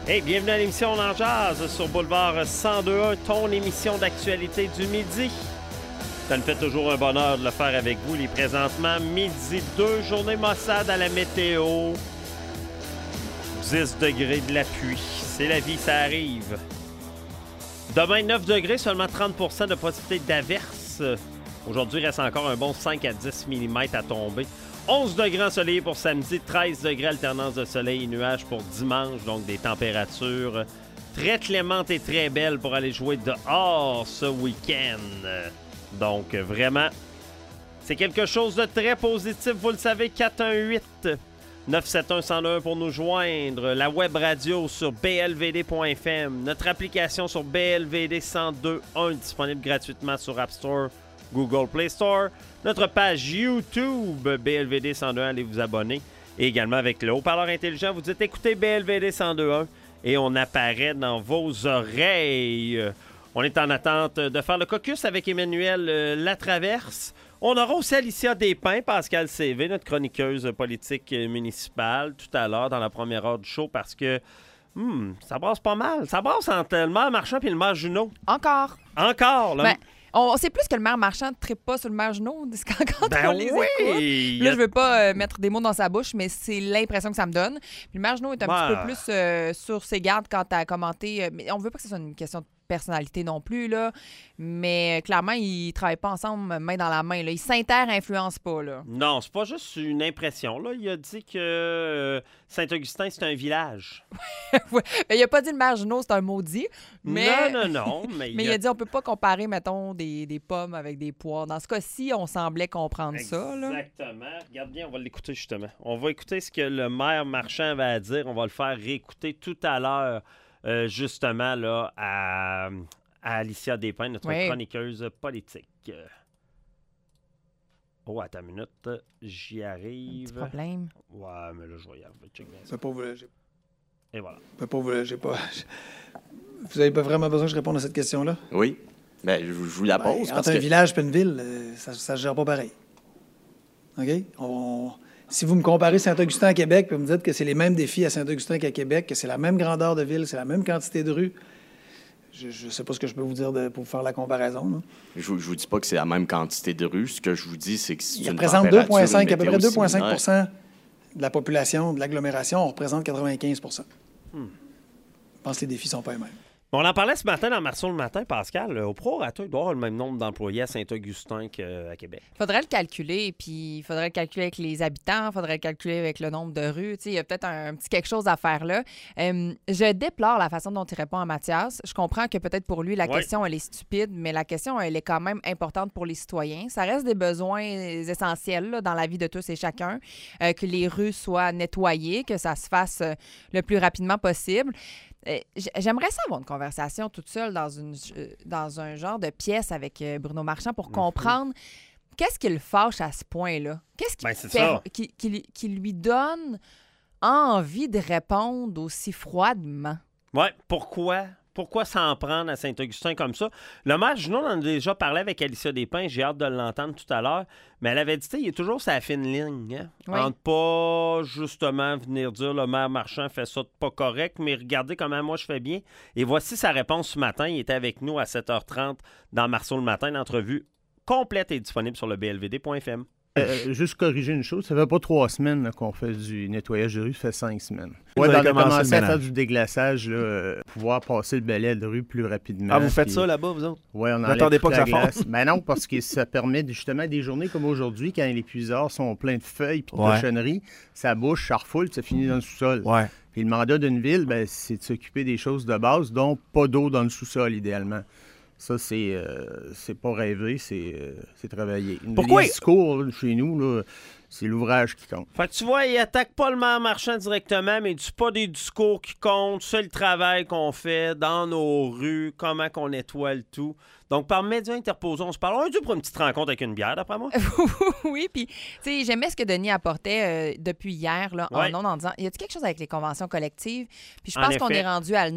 Hey, bienvenue à l'émission On en jase sur Boulevard 102.1, ton émission d'actualité du midi. Ça nous fait toujours un bonheur de le faire avec vous. Les présentement, midi 2, journée maussade à la météo. 10 degrés de la pluie. C'est la vie, ça arrive. Demain, 9 degrés, seulement 30 % de possibilité d'averse. Aujourd'hui, il reste encore un bon 5 à 10 mm à tomber. 11 degrés ensoleillés pour samedi, 13 degrés alternance de soleil et nuages pour dimanche. Donc, des températures très clémentes et très belles pour aller jouer dehors ce week-end. Donc, vraiment, c'est quelque chose de très positif. Vous le savez, 418-971-1001 pour nous joindre. La web radio sur blvd.fm. Notre application sur BLVD 102.1 disponible gratuitement sur App Store, Google Play Store. Notre page YouTube BLVD 102.1, allez vous abonner. Et également avec le haut-parleur intelligent, vous dites écoutez BLVD 102.1 et on apparaît dans vos oreilles. On est en attente de faire le caucus avec Emmanuel Latraverse. On aura aussi Alicia Despins, Pascal CV, notre chroniqueuse politique municipale, tout à l'heure dans la première heure du show parce que ça brasse pas mal. Ça brasse entre le maire Marchand et le maire Junot. Encore, là. Ben, on sait plus que le maire Marchand ne trippe pas sur le maire Junot quand on les écoute. Là, je veux pas mettre des mots dans sa bouche, mais c'est l'impression que ça me donne. Puis le maire Junot est un petit peu plus sur ses gardes quand à commenter. Mais on veut pas que ce soit une question de personnalité non plus, là. Mais clairement, ils travaillent pas ensemble main dans la main, là. Ils s'inter-influencent pas, là. Non, c'est pas juste une impression, là. Il a dit que Saint-Augustin, c'est un village. Ouais. Il a pas dit le maire Junot, c'est un maudit. Mais... Non. Mais il a dit on peut pas comparer, mettons, des pommes avec des poires. Dans ce cas-ci, on semblait comprendre ça, là. Exactement. Regarde bien, on va l'écouter, justement. On va écouter ce que le maire Marchand va à dire. On va le faire réécouter tout à l'heure. Justement, là, à Alicia Despins, notre chroniqueuse politique. Oh, attends une minute. J'y arrive. Un petit problème. Ouais, mais là, je vais y arriver. Check bien ça. C'est pas vous, Et voilà. j'ai pas... Vous avez pas vraiment besoin que je réponde à cette question-là? Oui. Ben, je vous la pose. Entre un village et une ville, ça se gère pas pareil. OK? Si vous me comparez Saint-Augustin à Québec, puis vous me dites que c'est les mêmes défis à Saint-Augustin qu'à Québec, que c'est la même grandeur de ville, c'est la même quantité de rues, je sais pas ce que je peux vous dire pour faire la comparaison. Là. Je vous dis pas que c'est la même quantité de rues. Ce que je vous dis, c'est que c'est Il une représente température, 2,5, à peu près 2,5 similaire. de la population, de l'agglomération, on représente 95 Je pense que les défis sont pas les mêmes. On en parlait ce matin dans Marceau le matin, Pascal. Au prorata, il doit y avoir le même nombre d'employés à Saint-Augustin qu'à Québec. Il faudrait le calculer, puis il faudrait le calculer avec les habitants, il faudrait le calculer avec le nombre de rues. Il y a peut-être un petit quelque chose à faire là. Je déplore la façon dont il répond à Mathias. Je comprends que peut-être pour lui, la question, elle est stupide, mais la question, elle est quand même importante pour les citoyens. Ça reste des besoins essentiels là, dans la vie de tous et chacun, que les rues soient nettoyées, que ça se fasse le plus rapidement possible. J'aimerais ça avoir une conversation toute seule dans un genre de pièce avec Bruno Marchand pour comprendre qu'est-ce qui le fâche à ce point-là. Qu'est-ce qui lui donne envie de répondre aussi froidement? Ouais, pourquoi s'en prendre à Saint-Augustin comme ça? Le maire Junot, on en a déjà parlé avec Alicia Despins, j'ai hâte de l'entendre tout à l'heure, mais elle avait dit, il est toujours sa fine ligne, hein? Oui. Entre pas, justement, venir dire le maire Marchand fait ça de pas correct, mais regardez comment moi je fais bien. Et voici sa réponse ce matin. Il était avec nous à 7h30 dans Marceau le matin. L'entrevue complète est disponible sur le blvd.fm. Juste corriger une chose, ça fait pas 3 semaines là, qu'on fait du nettoyage de rue, ça fait 5 semaines. Vous Ouais, avez on a commencé commencé le à faire ménage. du déglaçage, là, pouvoir passer le balai de rue plus rapidement. Ah, vous faites puis- ça là-bas, vous autres? Oui, on N'attendez enlève pas toute que ça la glace. fonde. Ben non, parce que ça permet justement des journées comme aujourd'hui, quand les puisards sont pleins de feuilles et de Ouais. cochonneries, ça bouche, ça refoule, puis ça finit dans le sous-sol. Ouais. Puis le mandat d'une ville, ben, c'est de s'occuper des choses de base, dont pas d'eau dans le sous-sol, idéalement. Ça, c'est pas rêver, c'est travailler. Pourquoi? Les discours, là, chez nous, là, c'est l'ouvrage qui compte. Fait que tu vois, il attaque pas le maire Marchand directement, mais il dit pas des discours qui comptent, c'est le travail qu'on fait dans nos rues, comment qu'on nettoie le tout. Donc, par médias interposés, on se parle. On est dû pour une petite rencontre avec une bière, d'après moi. Oui, puis, tu sais, j'aimais ce que Denis apportait depuis hier, là, Ouais. en disant, y a-t-il quelque chose avec les conventions collectives? Puis je En pense qu'on effet. est rendu à le nommer.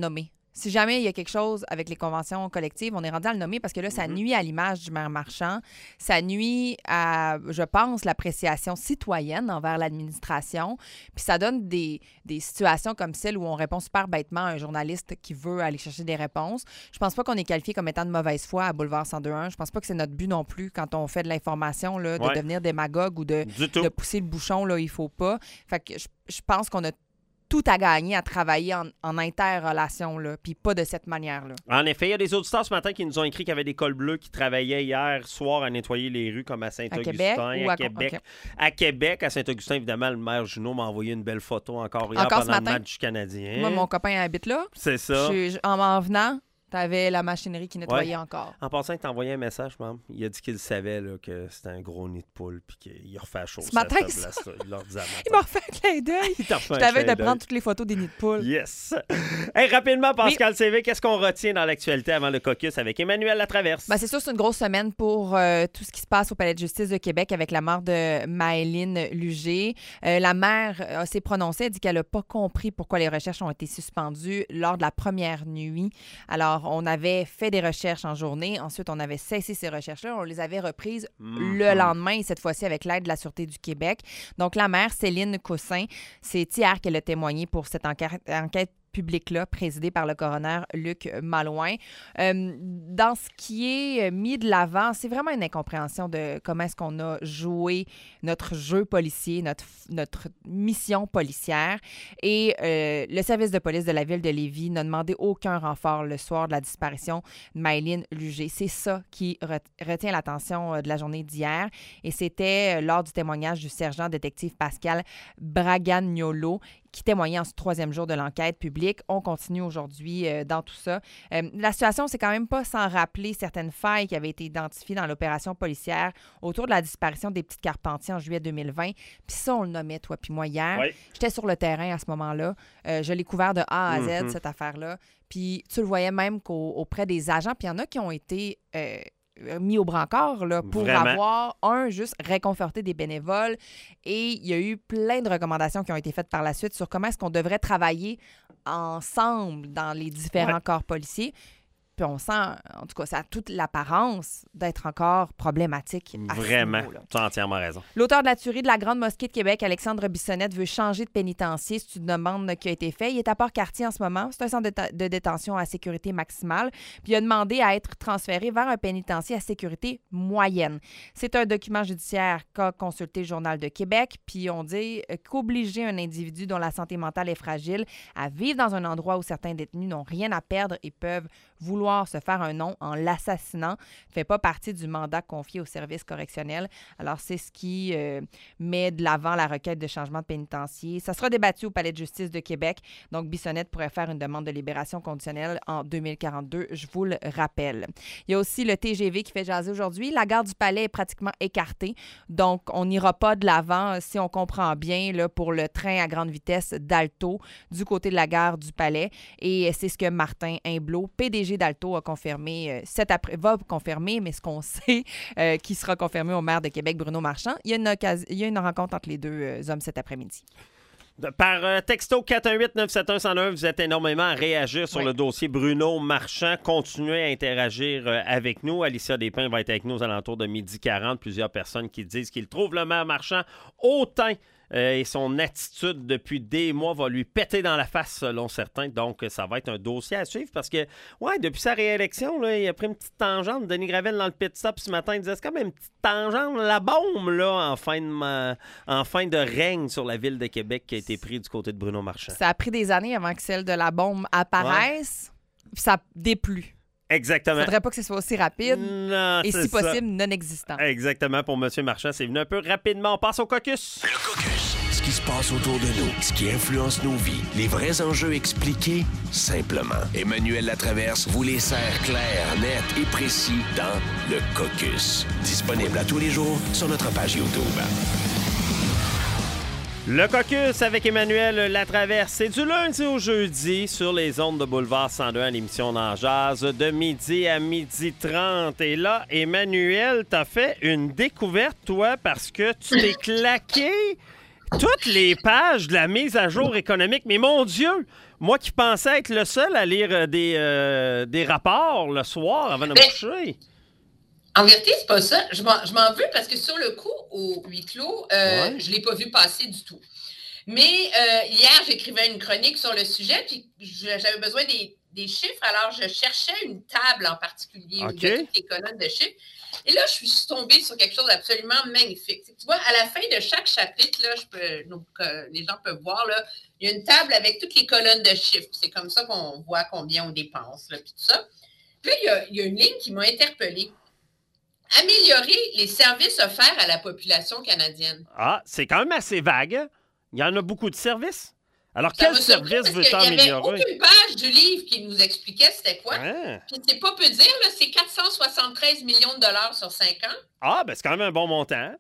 Si jamais il y a quelque chose avec les conventions collectives, on est rendu à le nommer parce que là, ça nuit à l'image du maire Marchand. Ça nuit à, je pense, l'appréciation citoyenne envers l'administration. Puis ça donne des situations comme celle où on répond super bêtement à un journaliste qui veut aller chercher des réponses. Je pense pas qu'on est qualifié comme étant de mauvaise foi à Boulevard 102.1. Je pense pas que c'est notre but non plus quand on fait de l'information, là, de devenir démagogue ou de pousser le bouchon là, il faut pas. Fait que je pense qu'on a tout à gagner à travailler en interrelation, là, puis pas de cette manière-là. En effet, il y a des auditeurs ce matin qui nous ont écrit qu'il y avait des cols bleus qui travaillaient hier soir à nettoyer les rues comme à Saint-Augustin, à Québec. À Québec, à Saint-Augustin, évidemment, le maire Junot m'a envoyé une belle photo encore hier pendant le match du Canadien. Moi, mon copain habite là. C'est ça. En m'en venant, t'avais la machinerie qui nettoyait encore. En passant, il t'a envoyé un message, maman. Il a dit qu'il savait là, que c'était un gros nid de poule puis qu'il refait à chaud. Ce matin, il leur disait il m'a refait un clin d'œil. Je t'avais de prendre toutes les photos des nids de poule. Yes! Hey, rapidement, Pascal CV, qu'est-ce qu'on retient dans l'actualité avant le caucus avec Emmanuel Latraverse? C'est sûr, c'est une grosse semaine pour tout ce qui se passe au Palais de justice de Québec avec la mort de Maëlyn Lugé. La maire s'est prononcée, elle dit qu'elle n'a pas compris pourquoi les recherches ont été suspendues lors de la première nuit. Alors, on avait fait des recherches en journée. Ensuite, on avait cessé ces recherches-là. On les avait reprises le lendemain, et cette fois-ci avec l'aide de la Sûreté du Québec. Donc, la maire, Céline Cossin, c'est hier qu'elle a témoigné pour cette enquête public-là, présidé par le coroner Luc Malouin. Dans ce qui est mis de l'avant, c'est vraiment une incompréhension de comment est-ce qu'on a joué notre jeu policier, notre mission policière. Et le service de police de la ville de Lévis n'a demandé aucun renfort le soir de la disparition de Maëlyn Lugé. C'est ça qui retient l'attention de la journée d'hier. Et c'était lors du témoignage du sergent détective Pascal Bragagnolo qui témoignait en ce 3e jour de l'enquête publique. On continue aujourd'hui dans tout ça. La situation, c'est quand même pas sans rappeler certaines failles qui avaient été identifiées dans l'opération policière autour de la disparition des petites Carpentiers en juillet 2020. Puis ça, on le nommait, toi puis moi, hier. Oui. J'étais sur le terrain à ce moment-là. Je l'ai couvert de A à Z, cette affaire-là. Puis tu le voyais même qu'auprès des agents, puis il y en a qui ont été mis au brancard là, pour avoir, juste réconforté des bénévoles. Et il y a eu plein de recommandations qui ont été faites par la suite sur comment est-ce qu'on devrait travailler ensemble dans les différents corps policiers. Puis on sent, en tout cas, ça a toute l'apparence d'être encore problématique à Vraiment, ce niveau-là. tu as entièrement raison. L'auteur de la tuerie de la Grande Mosquée de Québec, Alexandre Bissonnette, veut changer de pénitencier. C'est une demande qui a été faite. Il est à Port-Cartier en ce moment. C'est un centre de détention à sécurité maximale. Puis il a demandé à être transféré vers un pénitencier à sécurité moyenne. C'est un document judiciaire qu'a consulté le Journal de Québec. Puis on dit qu'obliger un individu dont la santé mentale est fragile à vivre dans un endroit où certains détenus n'ont rien à perdre et peuvent vouloir se faire un nom en l'assassinant ne fait pas partie du mandat confié au service correctionnel. Alors, c'est ce qui met de l'avant la requête de changement de pénitencier. Ça sera débattu au Palais de justice de Québec. Donc, Bissonnette pourrait faire une demande de libération conditionnelle en 2042, je vous le rappelle. Il y a aussi le TGV qui fait jaser aujourd'hui. La gare du Palais est pratiquement écartée. Donc, on n'ira pas de l'avant, si on comprend bien, là, pour le train à grande vitesse d'Alto du côté de la gare du Palais. Et c'est ce que Martin Imblot, PDG d'Alto, a confirmé va confirmer, mais ce qu'on sait qui sera confirmé au maire de Québec, Bruno Marchand. Il y a une rencontre entre les deux hommes cet après-midi. Par texto 418-971-101, vous êtes énormément à réagir sur le dossier Bruno Marchand. Continuez à interagir avec nous. Alicia Despins va être avec nous aux alentours de 12h40. Plusieurs personnes qui disent qu'ils trouvent le maire Marchand hautain. Et son attitude depuis des mois va lui péter dans la face, selon certains. Donc, ça va être un dossier à suivre parce que, depuis sa réélection, là, il a pris une petite tangente. Denis Gravel, dans le pit stop ce matin, il disait c'est comme une petite tangente, la bombe, là, en fin de règne sur la ville de Québec qui a été prise du côté de Bruno Marchand. Ça a pris des années avant que celle de la bombe apparaisse. Ça déplut. Exactement. Il ne faudrait pas que ce soit aussi rapide et, si possible, non existant. Exactement. Pour M. Marchand, c'est venu un peu rapidement. On passe au caucus. Le caucus. Ce qui se passe autour de nous, ce qui influence nos vies, les vrais enjeux expliqués simplement. Emmanuel Latraverse vous les sert clairs, nets et précis dans Le Caucus. Disponible à tous les jours sur notre page YouTube. Le caucus avec Emmanuel Latraverse, c'est du lundi au jeudi sur les ondes de Boulevard 102 à l'émission d'En Jazz de midi à 12h30. Et là, Emmanuel, t'as fait une découverte, toi, parce que tu t'es claqué toutes les pages de la mise à jour économique. Mais mon Dieu, moi qui pensais être le seul à lire des rapports le soir avant de me coucher. En vérité, c'est pas ça. Je m'en veux parce que sur le coup, au huis clos, je ne l'ai pas vu passer du tout. Mais hier, j'écrivais une chronique sur le sujet, puis j'avais besoin des chiffres. Alors, je cherchais une table en particulier où il y a toutes les colonnes de chiffres. Et là, je suis tombée sur quelque chose d'absolument magnifique. Tu vois, à la fin de chaque chapitre, là, les gens peuvent voir, là, il y a une table avec toutes les colonnes de chiffres. C'est comme ça qu'on voit combien on dépense, là, puis tout ça. Puis là, il y a une ligne qui m'a interpellée. Améliorer les services offerts à la population canadienne. Ah, c'est quand même assez vague. Il y en a beaucoup de services. Alors, quel service veut-on améliorer? Il n'y avait aucune page du livre qui nous expliquait c'était quoi. Puis c'est pas peu dire, là, c'est 473 millions de dollars sur 5 ans. Ah, ben c'est quand même un bon montant.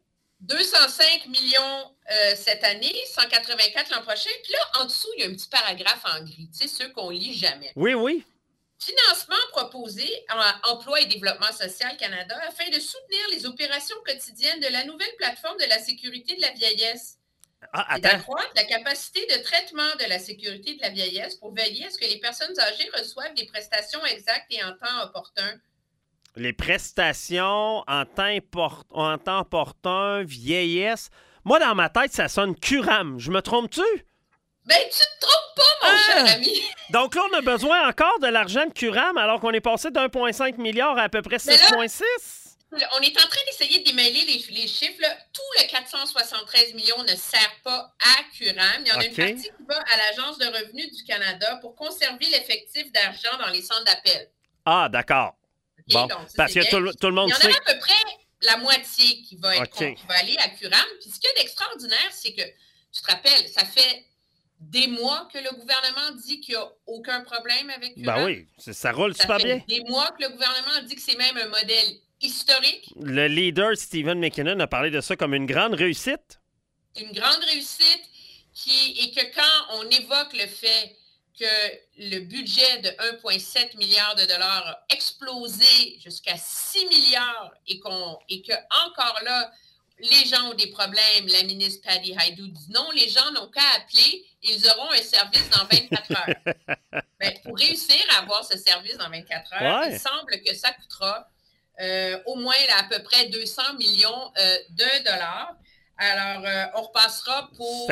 205 millions cette année, 184 l'an prochain. Puis là, en dessous, il y a un petit paragraphe en gris, tu sais, ceux qu'on lit jamais. Oui. Financement proposé à Emploi et Développement social Canada afin de soutenir les opérations quotidiennes de la nouvelle plateforme de la sécurité de la vieillesse. Et d'accroître la capacité de traitement de la sécurité de la vieillesse pour veiller à ce que les personnes âgées reçoivent des prestations exactes et en temps opportun. Les prestations en temps opportun, vieillesse. Moi, dans ma tête, ça sonne CURAM. Je me trompe-tu? Ben, tu te trompes pas, mon cher ami. Donc là, on a besoin encore de l'argent de CURAM alors qu'on est passé d'1,5 milliard à peu près 6,6. On est en train d'essayer de démêler les chiffres. Là. Tout le 473 millions ne sert pas à CURAM. Il y en a une partie qui va à l'Agence de revenus du Canada pour conserver l'effectif d'argent dans les centres d'appel. Ah, d'accord. Okay, bon, donc, parce que tout le monde sait. Il y en a à peu près la moitié qui va aller à CURAM. Puis ce qu'il y a d'extraordinaire, c'est que, tu te rappelles, ça fait des mois que le gouvernement dit qu'il n'y a aucun problème avec CURAM. Ben oui, ça roule super bien. Ça fait des mois que le gouvernement dit que c'est même un modèle historique. Le leader Stephen McKinnon a parlé de ça comme une grande réussite. Une grande réussite et que quand on évoque le fait que le budget de 1,7 milliard de dollars a explosé jusqu'à 6 milliards et que encore là, les gens ont des problèmes, la ministre Patty Hajdu dit non, les gens n'ont qu'à appeler et ils auront un service dans 24 heures. Ben, pour réussir à avoir ce service dans 24 heures, il semble que ça coûtera au moins à peu près 200 millions de dollars. Alors, on repassera pour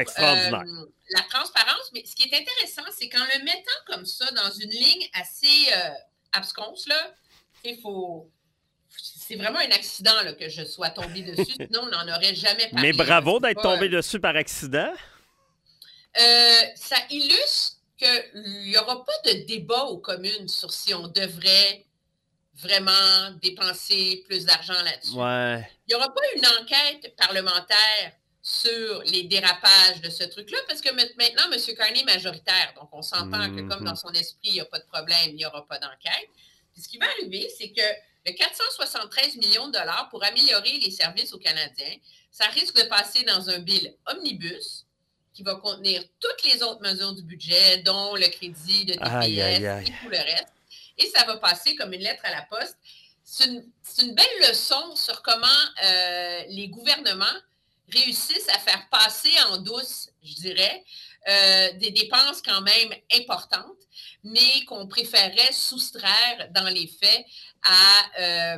la transparence. Mais ce qui est intéressant, c'est qu'en le mettant comme ça dans une ligne assez absconce, là, c'est vraiment un accident là, que je sois tombée dessus. Sinon, on n'en aurait jamais parlé. Mais bravo d'être tombé dessus par accident. Ça illustre qu'il n'y aura pas de débat aux communes sur si on devrait vraiment dépenser plus d'argent là-dessus. Ouais. Il n'y aura pas une enquête parlementaire sur les dérapages de ce truc-là, parce que maintenant, M. Carney est majoritaire. Donc, on s'entend que comme dans son esprit, il n'y a pas de problème, il n'y aura pas d'enquête. Puis, ce qui va arriver, c'est que le 473 millions de dollars pour améliorer les services aux Canadiens, ça risque de passer dans un bill omnibus qui va contenir toutes les autres mesures du budget, dont le crédit de TPS et tout le reste. Et ça va passer comme une lettre à la poste. C'est une belle leçon sur comment les gouvernements réussissent à faire passer en douce, je dirais, des dépenses quand même importantes, mais qu'on préférait soustraire dans les faits à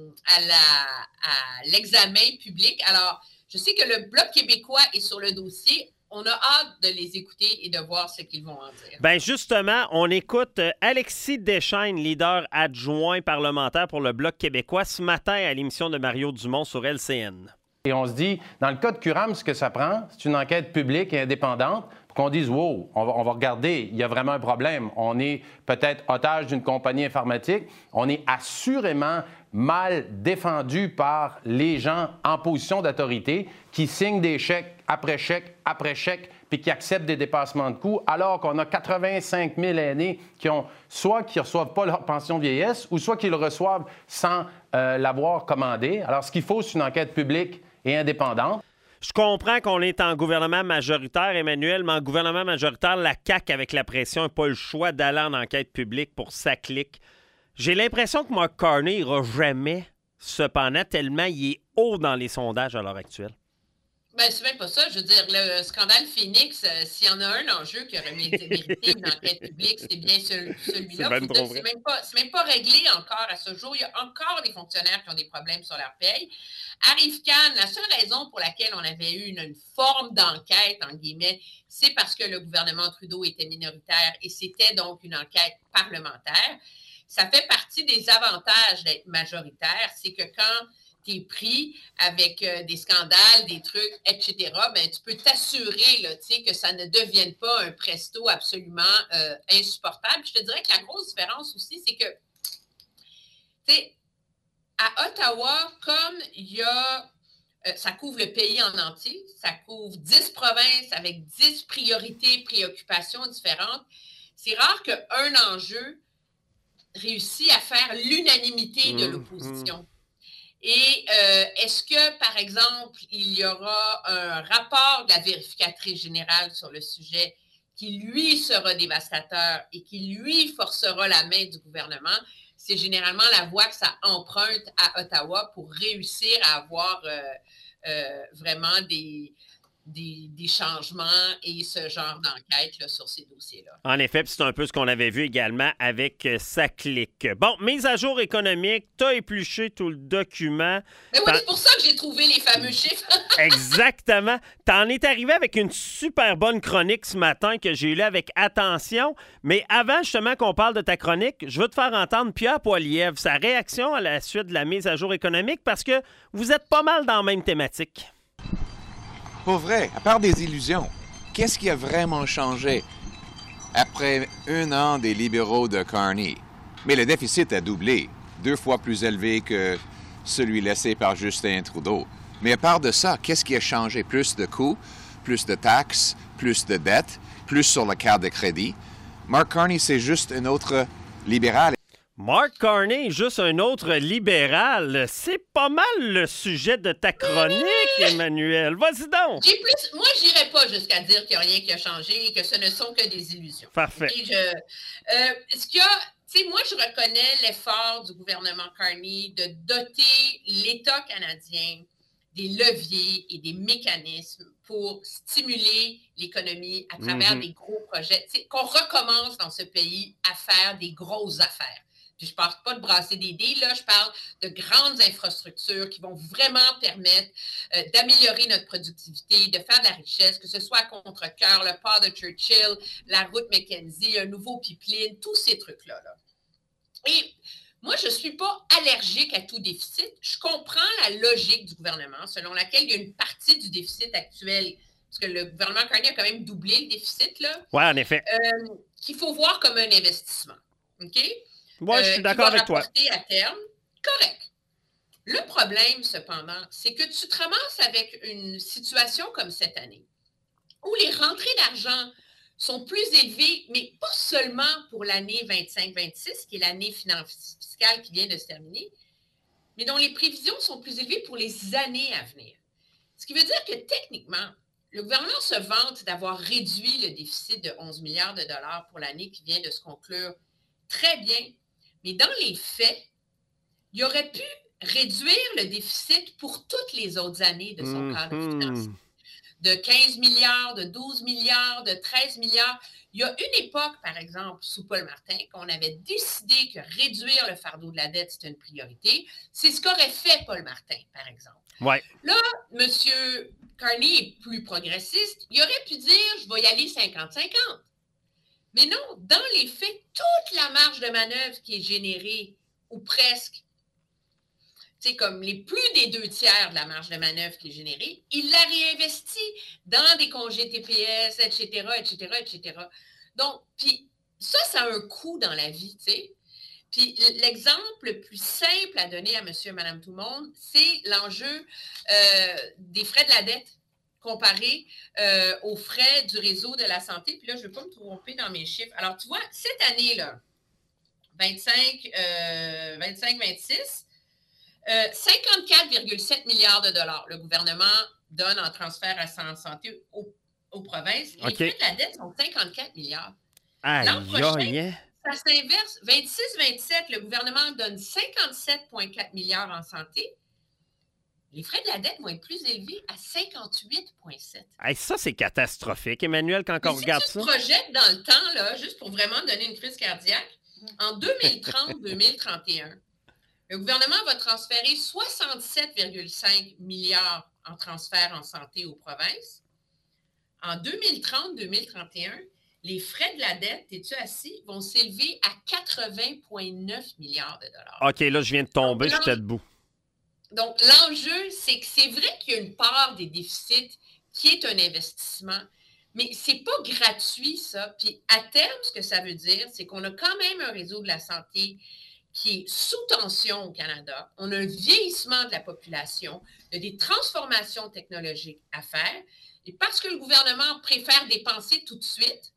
l'examen public. Alors, je sais que le Bloc québécois est sur le dossier. On a hâte de les écouter et de voir ce qu'ils vont en dire. Bien, justement, on écoute Alexis Deschênes, leader adjoint parlementaire pour le Bloc québécois, ce matin à l'émission de Mario Dumont sur LCN. Et on se dit, dans le cas de CURAM, ce que ça prend, c'est une enquête publique et indépendante pour qu'on dise, wow, on va regarder, il y a vraiment un problème. On est peut-être otage d'une compagnie informatique. On est assurément mal défendu par les gens en position d'autorité qui signent des chèques après chèques après chèques puis qui acceptent des dépassements de coûts, alors qu'on a 85 000 aînés qui ne reçoivent pas leur pension vieillesse ou soit qu'ils le reçoivent sans l'avoir commandé. Alors, ce qu'il faut, c'est une enquête publique et indépendante. Je comprends qu'on est en gouvernement majoritaire, Emmanuel, mais en gouvernement majoritaire, la CAQ, avec la pression, n'a pas le choix d'aller en enquête publique pour sa clique. J'ai l'impression que Mark Carney n'ira jamais, cependant, tellement il est haut dans les sondages à l'heure actuelle. Ben, c'est même pas ça. Je veux dire, le scandale Phoenix, s'il y en a un enjeu qui aurait mérité une enquête publique, c'est bien celui-là. C'est même pas réglé encore à ce jour. Il y a encore des fonctionnaires qui ont des problèmes sur leur paye. Arif Khan, la seule raison pour laquelle on avait eu une forme d'enquête, en guillemets, c'est parce que le gouvernement Trudeau était minoritaire et c'était donc une enquête parlementaire. Ça fait partie des avantages d'être majoritaire, c'est que quand tu es pris avec des scandales, des trucs, etc., ben, tu peux t'assurer là, que ça ne devienne pas un presto absolument insupportable. Je te dirais que la grosse différence aussi, c'est que à Ottawa, comme il y a ça couvre le pays en entier, ça couvre 10 provinces avec 10 priorités, préoccupations différentes. C'est rare qu'un enjeu réussit à faire l'unanimité de l'opposition. Et est-ce que, par exemple, il y aura un rapport de la vérificatrice générale sur le sujet qui, lui, sera dévastateur et qui, lui, forcera la main du gouvernement? C'est généralement la voie que ça emprunte à Ottawa pour réussir à avoir vraiment des changements et ce genre d'enquête là, sur ces dossiers-là. En effet, c'est un peu ce qu'on avait vu également avec sa clique. Bon, mise à jour économique, tu as épluché tout le document. Mais oui, c'est pour ça que j'ai trouvé les fameux chiffres. Exactement. T'en es arrivé avec une super bonne chronique ce matin que j'ai lue avec attention. Mais avant justement qu'on parle de ta chronique, je veux te faire entendre Pierre Poilievre, sa réaction à la suite de la mise à jour économique parce que vous êtes pas mal dans la même thématique. Pour vrai, à part des illusions, qu'est-ce qui a vraiment changé après 1 an des libéraux de Carney? Mais le déficit a doublé, 2 fois plus élevé que celui laissé par Justin Trudeau. Mais à part de ça, qu'est-ce qui a changé? Plus de coûts, plus de taxes, plus de dettes, plus sur la carte de crédit. Mark Carney, c'est juste un autre libéral. Mark Carney, juste un autre libéral. C'est pas mal le sujet de ta chronique, Emmanuel. Vas-y donc! Moi, j'irais pas jusqu'à dire qu'il n'y a rien qui a changé et que ce ne sont que des illusions. Parfait. Moi, je reconnais l'effort du gouvernement Carney de doter l'État canadien des leviers et des mécanismes pour stimuler l'économie à travers des gros projets. Qu'on recommence dans ce pays à faire des grosses affaires. Puis je ne parle pas de brasser des dés, là, je parle de grandes infrastructures qui vont vraiment permettre d'améliorer notre productivité, de faire de la richesse, que ce soit à Contrecœur, le port de Churchill, la route Mackenzie, un nouveau pipeline, tous ces trucs-là. Là. Et moi, je ne suis pas allergique à tout déficit. Je comprends la logique du gouvernement selon laquelle il y a une partie du déficit actuel, parce que le gouvernement Carney a quand même doublé le déficit, là. Oui, en effet. Qu'il faut voir comme un investissement. OK? Oui, je suis d'accord avec toi. À terme, correct. Le problème, cependant, c'est que tu te ramasses avec une situation comme cette année, où les rentrées d'argent sont plus élevées, mais pas seulement pour l'année 25-26, qui est l'année fiscale qui vient de se terminer, mais dont les prévisions sont plus élevées pour les années à venir. Ce qui veut dire que techniquement, le gouvernement se vante d'avoir réduit le déficit de 11 milliards de dollars pour l'année qui vient de se conclure très bien. Mais dans les faits, il aurait pu réduire le déficit pour toutes les autres années de son cadre financier. De 15 milliards, de 12 milliards, de 13 milliards. Il y a une époque, par exemple, sous Paul Martin, qu'on avait décidé que réduire le fardeau de la dette, c'était une priorité. C'est ce qu'aurait fait Paul Martin, par exemple. Ouais. Là, M. Carney est plus progressiste. Il aurait pu dire, je vais y aller 50-50. Mais non, dans les faits, toute la marge de manœuvre qui est générée, ou presque, comme les plus des 2/3 de la marge de manœuvre qui est générée, il la réinvestit dans des congés TPS, etc., etc., etc. Donc, puis ça a un coût dans la vie, tu sais. Puis l'exemple le plus simple à donner à monsieur et madame tout le monde, c'est l'enjeu des frais de la dette comparé aux frais du réseau de la santé. Puis là, je ne vais pas me tromper dans mes chiffres. Alors, tu vois, cette année-là, 25-26, 54,7 milliards de dollars le gouvernement donne en transfert à santé aux provinces. Les frais de la dette sont 54 milliards. L'an prochain, ça s'inverse. 26-27, le gouvernement donne 57,4 milliards en santé. les frais de la dette vont être plus élevés à 58,7. Hey, ça, c'est catastrophique, Emmanuel, quand on regarde ça. Si tu te projettes dans le temps, là, juste pour vraiment donner une crise cardiaque, en 2030-2031, le gouvernement va transférer 67,5 milliards en transfert en santé aux provinces. En 2030-2031, les frais de la dette, es-tu assis, vont s'élever à 80,9 milliards de dollars. OK, là, je viens de tomber, je suis debout. Donc, l'enjeu, c'est que c'est vrai qu'il y a une part des déficits qui est un investissement, mais c'est pas gratuit, ça. Puis, à terme, ce que ça veut dire, c'est qu'on a quand même un réseau de la santé qui est sous tension au Canada. On a un vieillissement de la population, il y a des transformations technologiques à faire. Et parce que le gouvernement préfère dépenser tout de suite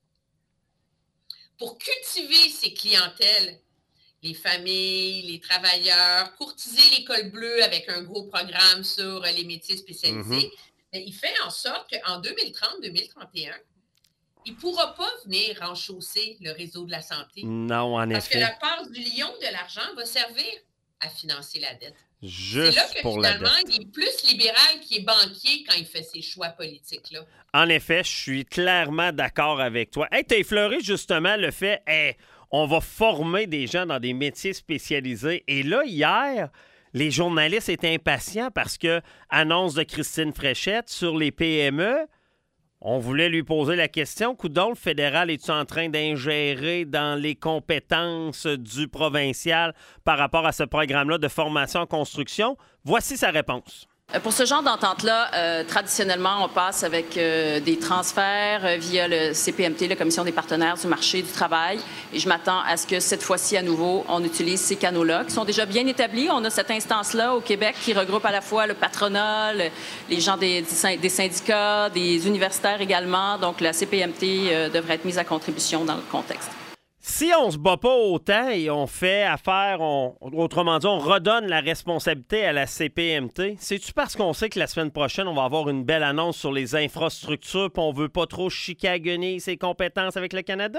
pour cultiver ses clientèles, les familles, les travailleurs, courtiser l'école bleue avec un gros programme sur les métiers spécialisés, il fait en sorte qu'en 2030-2031, il ne pourra pas venir renchausser le réseau de la santé. Non, en parce effet. Parce que la part du lion de l'argent va servir à financer la dette. Juste c'est là que pour la finalement, dette. il est plus libéral qu'il est banquier quand il fait ses choix politiques-là. En effet, je suis clairement d'accord avec toi. Hey, tu as effleuré justement le fait, on va former des gens dans des métiers spécialisés. Et là, hier, les journalistes étaient impatients parce que, annonce de Christine Fréchette sur les PME, on voulait lui poser la question, coudonc, le fédéral est-tu en train d'ingérer dans les compétences du provincial par rapport à ce programme-là de formation en construction? Voici sa réponse. Pour ce genre d'entente-là, traditionnellement, on passe avec des transferts via le CPMT, la Commission des partenaires du marché du travail. Et je m'attends à ce que cette fois-ci, à nouveau, on utilise ces canaux-là qui sont déjà bien établis. On a cette instance-là au Québec qui regroupe à la fois le patronat, les gens des syndicats, des universitaires également. Donc, la CPMT devrait être mise à contribution dans le contexte. Si on se bat pas autant et on fait affaire, autrement dit, on redonne la responsabilité à la CPMT, c'est-tu parce qu'on sait que la semaine prochaine, on va avoir une belle annonce sur les infrastructures et on veut pas trop chicagonner ses compétences avec le Canada?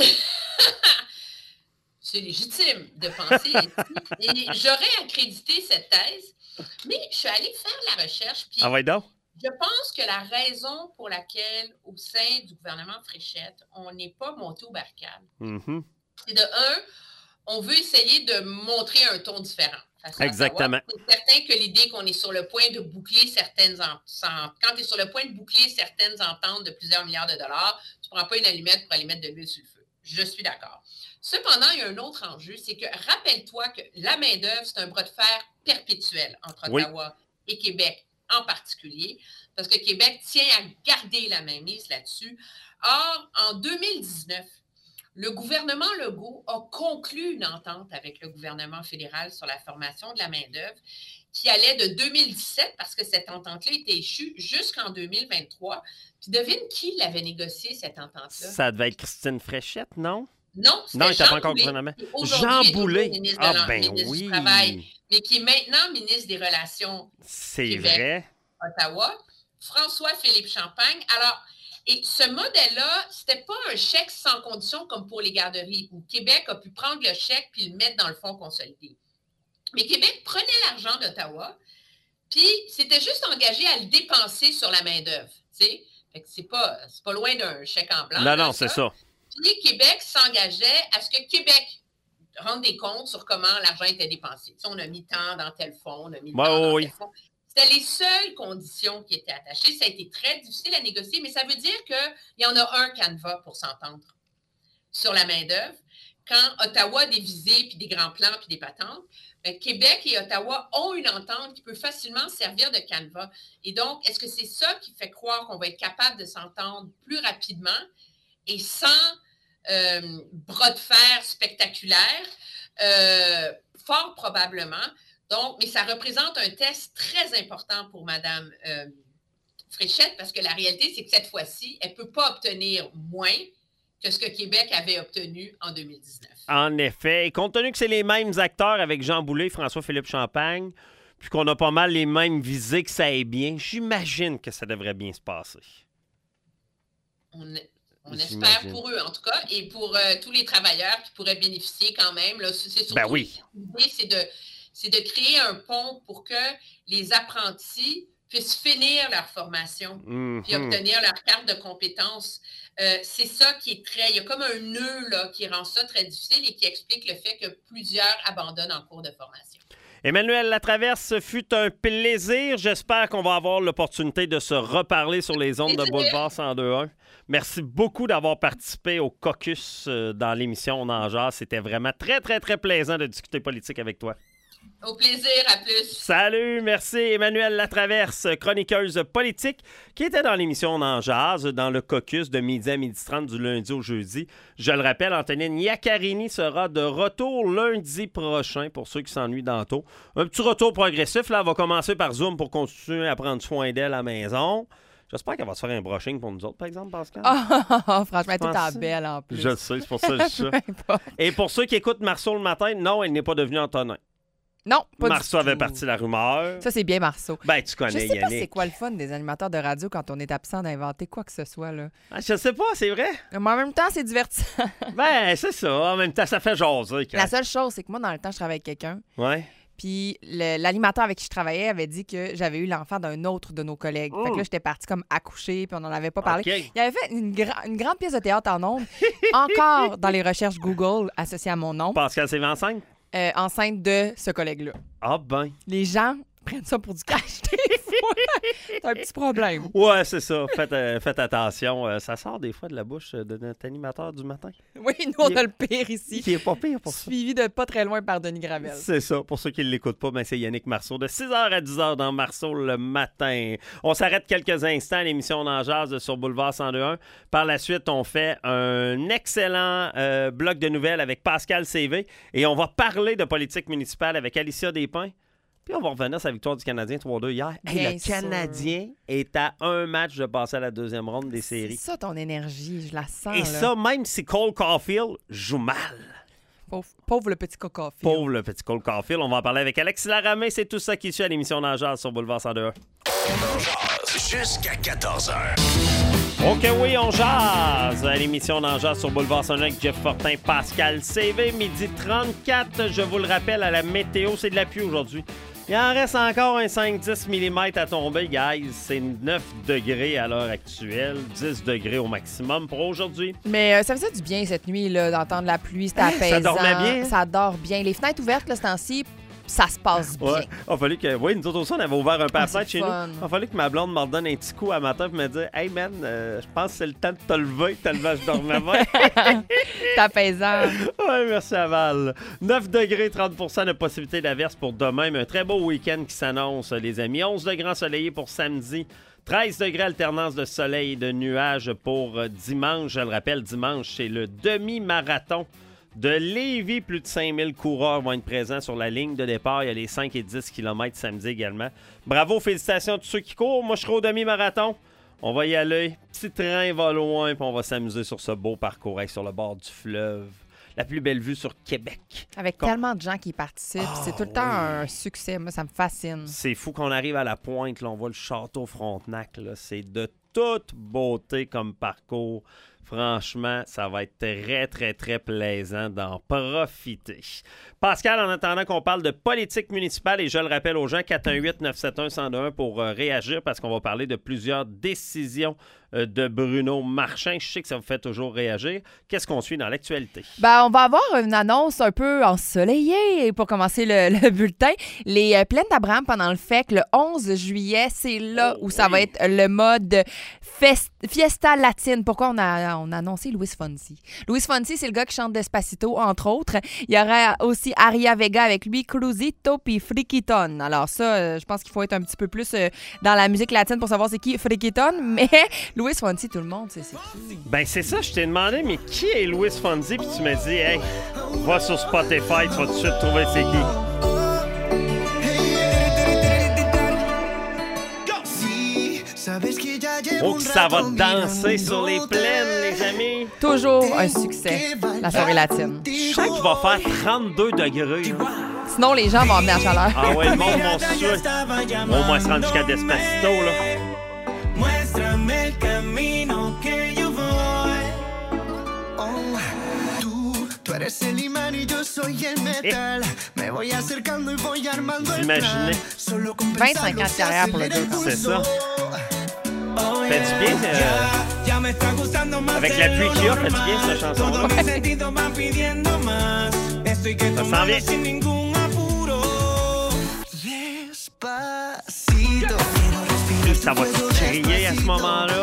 C'est légitime de penser ainsi. Et j'aurais accrédité cette thèse, mais je suis allée faire la recherche. Puis ah ouais, donc? Je pense que la raison pour laquelle, au sein du gouvernement Fréchette, on n'est pas monté au barricade, c'est de un, on veut essayer de montrer un ton différent. Exactement. C'est certain que l'idée qu'on est sur le point de boucler certaines ententes, quand tu es sur le point de boucler certaines ententes de plusieurs milliards de dollars, tu ne prends pas une allumette pour aller mettre de l'huile sur le feu. Je suis d'accord. Cependant, il y a un autre enjeu, c'est que rappelle-toi que la main-d'œuvre, c'est un bras de fer perpétuel entre Ottawa et Québec en particulier, parce que Québec tient à garder la mainmise là-dessus. Or, en 2019, le gouvernement Legault a conclu une entente avec le gouvernement fédéral sur la formation de la main-d'œuvre qui allait de 2017, parce que cette entente-là était échue jusqu'en 2023. Puis devine qui l'avait négocié, cette entente-là? Ça devait être Christine Fréchette, non? Non, c'était non, il n'était pas encore Boulay, gouvernement. Jean Boulay. Ministre oui. du Travail, mais qui est maintenant ministre des Relations Québec-Ottawa. François-Philippe Champagne. Alors, et ce modèle-là, c'était pas un chèque sans condition comme pour les garderies, où Québec a pu prendre le chèque puis le mettre dans le fonds consolidé. Mais Québec prenait l'argent d'Ottawa, puis c'était juste engagé à le dépenser sur la main-d'œuvre. Fait que c'est pas loin d'un chèque en blanc. Non, c'est ça. Puis Québec s'engageait à ce que Québec rende des comptes sur comment l'argent était dépensé. Tu sais, on a mis tant dans tel fonds, on a mis tant dans tel fonds. C'était les seules conditions qui étaient attachées. Ça a été très difficile à négocier, mais ça veut dire qu'il y en a un canevas pour s'entendre sur la main-d'œuvre. Quand Ottawa a des visées, puis des grands plans, puis des patentes, Québec et Ottawa ont une entente qui peut facilement servir de canevas. Et donc, est-ce que c'est ça qui fait croire qu'on va être capable de s'entendre plus rapidement et sans bras de fer spectaculaire? Fort probablement. Donc, mais ça représente un test très important pour Mme Fréchette, parce que la réalité, c'est que cette fois-ci, elle ne peut pas obtenir moins que ce que Québec avait obtenu en 2019. En effet. Et compte tenu que c'est les mêmes acteurs avec Jean Boulay, François-Philippe Champagne, puis qu'on a pas mal les mêmes visées que ça aille bien, j'imagine que ça devrait bien se passer. On espère pour eux, en tout cas, et pour tous les travailleurs qui pourraient bénéficier quand même. Là, c'est surtout, oui. L'idée, c'est de créer un pont pour que les apprentis puissent finir leur formation puis obtenir leur carte de compétences. C'est ça qui est très... Il y a comme un nœud là, qui rend ça très difficile et qui explique le fait que plusieurs abandonnent en cours de formation. Emmanuel Latraverse, ce fut un plaisir. J'espère qu'on va avoir l'opportunité de se reparler sur les ondes de Boulevard 102.1. Merci beaucoup d'avoir participé au caucus dans l'émission On en jase. C'était vraiment très, très, très plaisant de discuter politique avec toi. Au plaisir, à plus. Salut, merci Emmanuel Latraverse, chroniqueuse politique, qui était dans l'émission On en jase, dans le caucus de midi à 12h30 du lundi au jeudi. Je le rappelle, Antonine Iaccarini sera de retour lundi prochain, pour ceux qui s'ennuient d'Anto. Un petit retour progressif, là, elle va commencer par Zoom pour continuer à prendre soin d'elle à la maison. J'espère qu'elle va se faire un brushing pour nous autres, par exemple, Pascal. Franchement, elle est toute belle en plus. Je le sais, c'est pour ça que je dis ça. Et pour ceux qui écoutent Marceau le matin, non, elle n'est pas devenue Antonin. Non, pas Marceau du tout. avait parti la rumeur. Ça, c'est bien Marceau. Ben, tu connais Yannick. Je sais pas Yannick. c'est quoi le fun des animateurs de radio quand on est absent d'inventer quoi que ce soit, là. Ah, je sais pas, c'est vrai. Mais en même temps, c'est divertissant. Ben, c'est ça. En même temps, ça fait jaser. La seule chose, c'est que moi, dans le temps, je travaillais avec quelqu'un. Ouais. Puis l'animateur avec qui je travaillais avait dit que j'avais eu l'enfant d'un autre de nos collègues. Fait que là, j'étais partie comme accoucher, puis on n'en avait pas parlé. Okay. Il avait fait une grande pièce de théâtre en ondes, encore dans les recherches Google associées à mon nom. Pascal s'est enceinte? Enceinte de ce collègue-là. Ah ben. Les gens prennent ça pour du cash des fois. C'est un petit problème. Ouais, c'est ça. Faites attention. Ça sort des fois de la bouche de notre animateur du matin. Oui, nous, on a le pire ici. Qui est pas pire pour ça. Suivi de pas très loin par Denis Gravel. C'est ça. Pour ceux qui ne l'écoutent pas, ben c'est Yannick Marceau de 6h à 10h dans Marceau le matin. On s'arrête quelques instants à l'émission On en jase sur Boulevard 102.1. Par la suite, on fait un excellent bloc de nouvelles avec Pascal CV et on va parler de politique municipale avec Alicia Despins. Puis on va revenir sur la victoire du Canadien 3-2 hier. Hey, le Canadien est à un match de passer à la deuxième ronde des séries. C'est ça ton énergie, je la sens. Et là. ça, même si Cole Caulfield joue mal. Pauvre le petit Cole Caulfield. Pauvre le petit Cole Caulfield. On va en parler avec Alexis Laramé. C'est tout ça qui suit à l'émission On en jase sur Boulevard 102.1. On jase jusqu'à 14h. OK, oui, on jase. À l'émission On en jase sur Boulevard 102 avec Jeff Fortin, Pascal CV, midi 34. Je vous le rappelle, à la météo, c'est de la pluie aujourd'hui. Il en reste encore un 5-10 mm à tomber, guys. C'est 9 degrés à l'heure actuelle, 10 degrés au maximum pour aujourd'hui. Mais ça faisait du bien cette nuit, là, d'entendre la pluie, c'était apaisant. Ça dormait bien. Ça dort bien. Les fenêtres ouvertes, là, ce temps-ci, ça se passe bien. Ouais. Il a fallu que... Oui, nous autres aussi, on avait ouvert un passage chez fun. nous. Il a fallu que ma blonde me redonne un petit coup à matin et me dise « Hey man, je pense que c'est le temps de te lever tellement je dormais bien. » C'est apaisant. Oui, merci Aval. 9 degrés, 30% de possibilité d'averse pour demain. Mais un très beau week-end qui s'annonce, les amis. 11 degrés ensoleillés pour samedi. 13 degrés alternance de soleil et de nuages pour dimanche. Je le rappelle, dimanche, c'est le demi-marathon de Lévis. Plus de 5000 coureurs vont être présents sur la ligne de départ. Il y a les 5 et 10 km samedi également. Bravo, félicitations à tous ceux qui courent. Moi, je serai au demi-marathon. On va y aller. Petit train va loin, puis on va s'amuser sur ce beau parcours sur le bord du fleuve. La plus belle vue sur Québec. Avec tellement de gens qui y participent, c'est tout le temps un succès. Moi, ça me fascine. C'est fou qu'on arrive à la pointe. Là, on voit le château Frontenac. Là. C'est de toute beauté comme parcours. Franchement, ça va être très, très, très plaisant d'en profiter. Pascal, en attendant qu'on parle de politique municipale, et je le rappelle aux gens, 418-971-1021 pour réagir parce qu'on va parler de plusieurs décisions de Bruno Marchand. Je sais que ça vous fait toujours réagir. Qu'est-ce qu'on suit dans l'actualité? Ben, on va avoir une annonce un peu ensoleillée pour commencer le bulletin. Les plaines d'Abraham pendant le FEC, le 11 juillet, c'est là où ça va être le mode Fiesta Latine. Pourquoi on a annoncé Luis Fonsi? Luis Fonsi, c'est le gars qui chante Despacito, entre autres. Il y aura aussi Aria Vega avec lui, Cruzito puis Friquiton. Alors ça, je pense qu'il faut être un petit peu plus dans la musique latine pour savoir c'est qui Friquiton, mais Luis Fonsi, tout le monde sait c'est qui. Ben c'est ça, je t'ai demandé, mais qui est Luis Fonsi? Puis tu m'as dit, hey, va sur Spotify, tu vas tout de suite trouver c'est qui. Oh, que ça va danser sur les plaines, les amis. Toujours un succès, la soirée latine. Je sens qu'il va faire 32 degrés. Là. Sinon, les gens vont emmener la chaleur. Ah ouais, le monde va se suer. Au moins, se rendre jusqu'à Despacito, là. Vous imaginez? 25 ans de carrière pour le gars. C'est ça. Fait du bien, avec l'appui qu'il y a, fait du bien cette chanson-là. Ça s'en vient. Ça va crier à ce moment-là.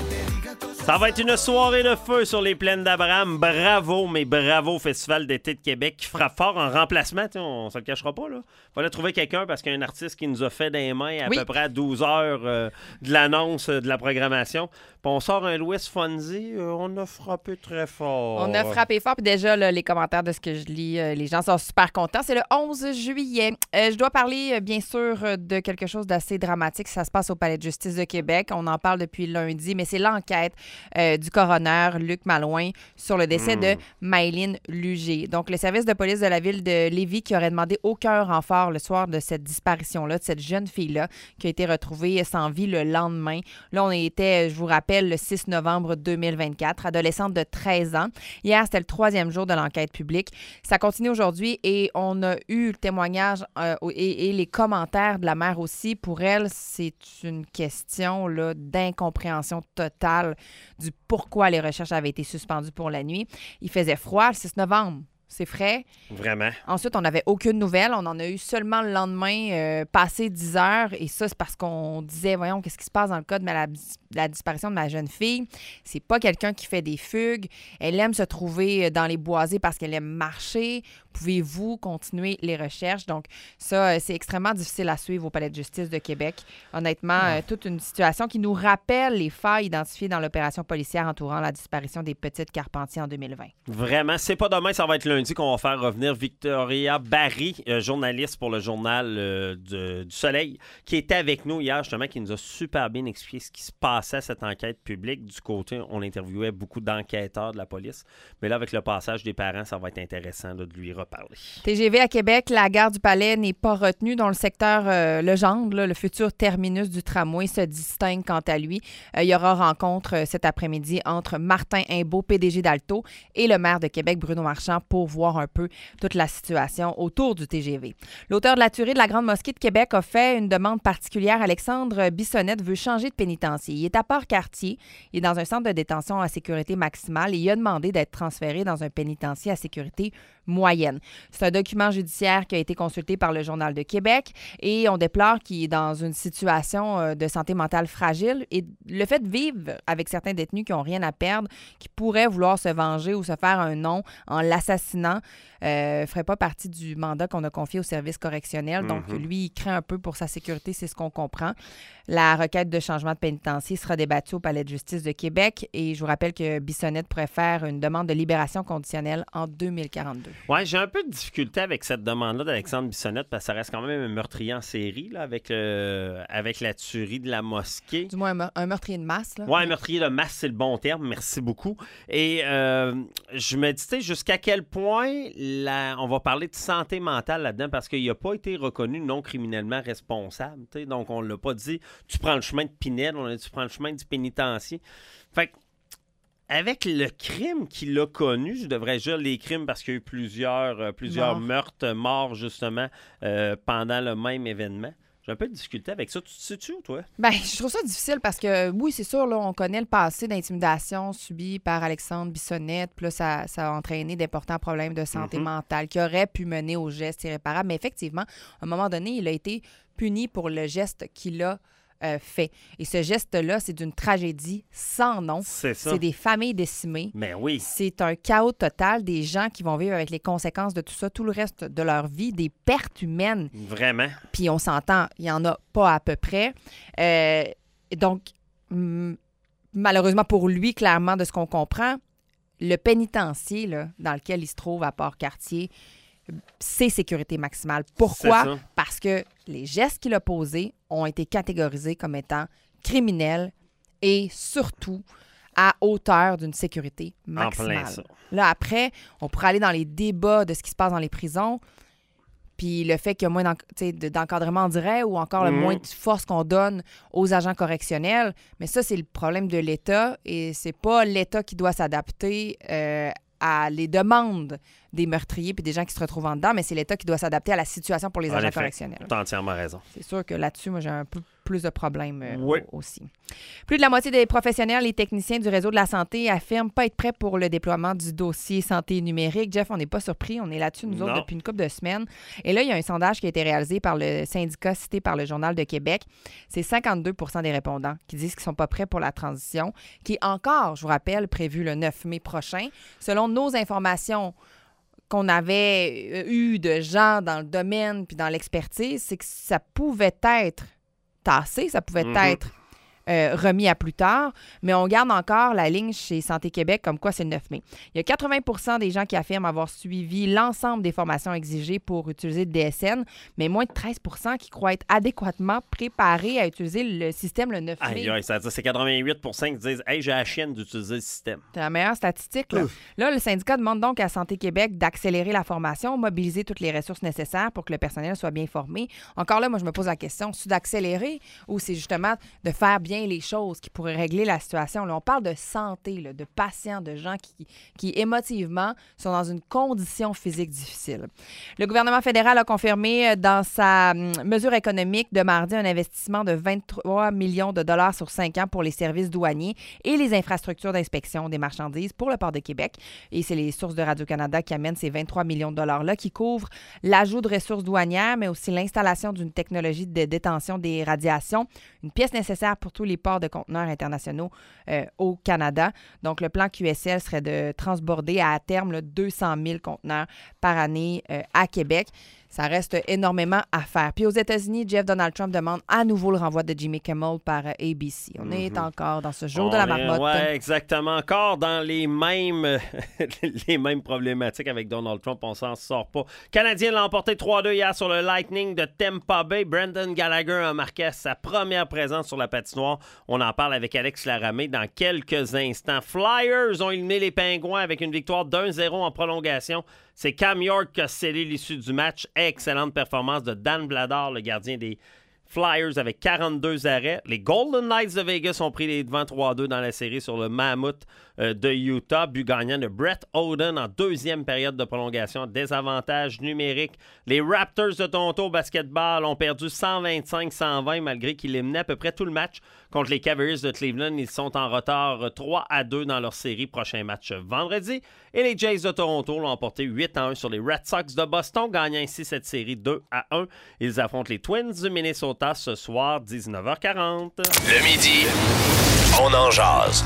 Ça va être une soirée de feu sur les plaines d'Abraham. Bravo, mais bravo au Festival d'été de Québec qui frappe fort en remplacement. On se le cachera pas, là. Fallait trouver quelqu'un parce qu'il y a un artiste qui nous a fait des mains à peu près à 12 heures de l'annonce de la programmation. Puis on sort un Louis Fonzi, on a frappé très fort. On a frappé fort. Puis déjà, là, les commentaires de ce que je lis, les gens sont super contents. C'est le 11 juillet. Je dois parler, bien sûr, de quelque chose d'assez dramatique. Ça se passe au Palais de justice de Québec. On en parle depuis lundi, mais c'est l'enquête du coroner Luc Malouin sur le décès de Maëlyn Luger. Donc, le service de police de la ville de Lévis qui aurait demandé aucun renfort le soir de cette disparition-là, de cette jeune fille-là qui a été retrouvée sans vie le lendemain. Là, on était, je vous rappelle, le 6 novembre 2024, adolescente de 13 ans. Hier, c'était le 3e jour de l'enquête publique. Ça continue aujourd'hui et on a eu le témoignage et les commentaires de la mère aussi. Pour elle, c'est une question là, d'incompréhension totale du pourquoi les recherches avaient été suspendues pour la nuit. Il faisait froid le 6 novembre. C'est frais. Vraiment. Ensuite, on n'avait aucune nouvelle. On en a eu seulement le lendemain, passé 10 heures. Et ça, c'est parce qu'on disait, voyons, qu'est-ce qui se passe dans le cas de la disparition de ma jeune fille? C'est pas quelqu'un qui fait des fugues. Elle aime se trouver dans les boisés parce qu'elle aime marcher. Pouvez-vous continuer les recherches? Donc, ça, c'est extrêmement difficile à suivre au Palais de justice de Québec. Honnêtement, toute une situation qui nous rappelle les failles identifiées dans l'opération policière entourant la disparition des petites Carpentier en 2020. Vraiment. C'est pas demain, ça va être lundi qu'on va faire revenir Victoria Barry, journaliste pour le Journal du Soleil, qui était avec nous hier, justement, qui nous a super bien expliqué ce qui se passait à cette enquête publique. Du côté, on interviewait beaucoup d'enquêteurs de la police. Mais là, avec le passage des parents, ça va être intéressant là, de lui reparler. TGV à Québec, la gare du Palais n'est pas retenue dans le secteur Legendre. Là, le futur terminus du tramway se distingue quant à lui. Il y aura rencontre cet après-midi entre Martin Imbeau, PDG d'Alto, et le maire de Québec, Bruno Marchand, pour voir un peu toute la situation autour du TGV. L'auteur de la tuerie de la Grande Mosquée de Québec a fait une demande particulière. Alexandre Bissonnette veut changer de pénitencier. Il est à Port-Cartier. Il est dans un centre de détention à sécurité maximale et il a demandé d'être transféré dans un pénitencier à sécurité moyenne. C'est un document judiciaire qui a été consulté par le Journal de Québec et on déplore qu'il est dans une situation de santé mentale fragile et le fait de vivre avec certains détenus qui n'ont rien à perdre, qui pourraient vouloir se venger ou se faire un nom en l'assassinant, ne ferait pas partie du mandat qu'on a confié au service correctionnel. Donc, lui, il craint un peu pour sa sécurité, c'est ce qu'on comprend. La requête de changement de pénitencier sera débattue au Palais de justice de Québec et je vous rappelle que Bissonnette pourrait faire une demande de libération conditionnelle en 2042. Oui, j'ai un peu de difficulté avec cette demande-là d'Alexandre Bissonnette parce que ça reste quand même un meurtrier en série là, avec la tuerie de la mosquée. Du moins, un meurtrier de masse. Oui, un meurtrier de masse, c'est le bon terme. Merci beaucoup. Et je me dis, tu sais, jusqu'à quel point on va parler de santé mentale là-dedans parce qu'il n'a pas été reconnu non criminellement responsable. T'sais. Donc, on ne l'a pas dit, tu prends le chemin de Pinel, on a dit, tu prends le chemin du pénitencier. Fait que, avec le crime qu'il a connu, je devrais dire les crimes parce qu'il y a eu plusieurs meurtres, morts justement, pendant le même événement. J'ai un peu de difficulté avec ça. Tu te sais-tu, toi? Bien, je trouve ça difficile parce que, oui, c'est sûr, là, on connaît le passé d'intimidation subi par Alexandre Bissonnette. Puis là, ça a entraîné d'importants problèmes de santé mentale qui auraient pu mener au geste irréparable. Mais effectivement, à un moment donné, il a été puni pour le geste qu'il a fait. Et ce geste-là, c'est d'une tragédie sans nom. C'est ça. C'est des familles décimées. Mais oui. C'est un chaos total, des gens qui vont vivre avec les conséquences de tout ça tout le reste de leur vie, des pertes humaines. Vraiment. Puis on s'entend, il n'y en a pas à peu près. Donc, malheureusement pour lui, clairement, de ce qu'on comprend, le pénitencier là, dans lequel il se trouve à Port-Cartier, c'est sécurité maximale. Pourquoi? Parce que les gestes qu'il a posés ont été catégorisés comme étant criminels et surtout à hauteur d'une sécurité maximale. En plein ça. Là, après, on pourrait aller dans les débats de ce qui se passe dans les prisons, puis le fait qu'il y a moins d'encadrement, on dirait, ou encore le moins de force qu'on donne aux agents correctionnels. Mais ça, c'est le problème de l'État et c'est pas l'État qui doit s'adapter à les demandes des meurtriers puis des gens qui se retrouvent en dedans, mais c'est l'État qui doit s'adapter à la situation pour les agents correctionnels. Tu as entièrement raison. C'est sûr que là-dessus, moi, j'ai un peu plus de problèmes oui. aussi. Plus de la moitié des professionnels et techniciens du réseau de la santé affirment pas être prêts pour le déploiement du dossier santé numérique. Jeff, on n'est pas surpris. On est là-dessus, nous autres, depuis une couple de semaines. Et là, il y a un sondage qui a été réalisé par le syndicat cité par le Journal de Québec. C'est 52 des répondants qui disent qu'ils ne sont pas prêts pour la transition, qui est encore, je vous rappelle, prévue le 9 mai prochain. Selon nos informations qu'on avait eues de gens dans le domaine puis dans l'expertise, c'est que ça pouvait être tassé, ça pouvait être remis à plus tard, mais on garde encore la ligne chez Santé Québec comme quoi c'est le 9 mai. Il y a 80 des gens qui affirment avoir suivi l'ensemble des formations exigées pour utiliser le DSN, mais moins de 13 qui croient être adéquatement préparés à utiliser le système le 9 mai. Aïe, ça veut dire c'est 88 qui disent « Hey, j'ai la chienne d'utiliser le système. » C'est la meilleure statistique. Là, le syndicat demande donc à Santé Québec d'accélérer la formation, mobiliser toutes les ressources nécessaires pour que le personnel soit bien formé. Encore là, moi, je me pose la question, c'est d'accélérer ou c'est justement de faire bien les choses qui pourraient régler la situation. Là, on parle de santé, là, de patients, de gens qui émotivement sont dans une condition physique difficile. Le gouvernement fédéral a confirmé dans sa mesure économique de mardi un investissement de 23 millions de dollars sur 5 ans pour les services douaniers et les infrastructures d'inspection des marchandises pour le port de Québec. Et c'est les sources de Radio-Canada qui amènent ces 23 millions de dollars-là qui couvrent l'ajout de ressources douanières, mais aussi l'installation d'une technologie de détention des radiations, une pièce nécessaire pour tous les ports de conteneurs internationaux au Canada. Donc, le plan QSL serait de transborder à terme 200 000 conteneurs par année à Québec. Ça reste énormément à faire. Puis aux États-Unis, Donald Trump demande à nouveau le renvoi de Jimmy Kimmel par ABC. On est encore dans ce jour de la marmotte. Oui, exactement. Encore dans les mêmes problématiques avec Donald Trump. On s'en sort pas. Le Canadien l'a emporté 3-2 hier sur le Lightning de Tampa Bay. Brendan Gallagher a marqué sa première présence sur la patinoire. On en parle avec Alex Laramé dans quelques instants. Flyers ont éliminé les Pingouins avec une victoire 1-0 en prolongation. C'est Cam York qui a scellé l'issue du match. Excellente performance de Dan Blador, le gardien des Flyers, avec 42 arrêts. Les Golden Knights de Vegas ont pris les devants 3-2 dans la série sur le Mammoth de Utah. But gagnant de Brett Oden en deuxième période de prolongation. Désavantage numérique. Les Raptors de Toronto basketball ont perdu 125-120 malgré qu'ils éliminaient à peu près tout le match contre les Cavaliers de Cleveland. Ils sont en retard 3-2 dans leur série. Prochain match vendredi. Et les Jays de Toronto l'ont emporté 8-1 sur les Red Sox de Boston, gagnant ainsi cette série 2-1. Ils affrontent les Twins du Minnesota ce soir, 19h40. Le midi, on en jase.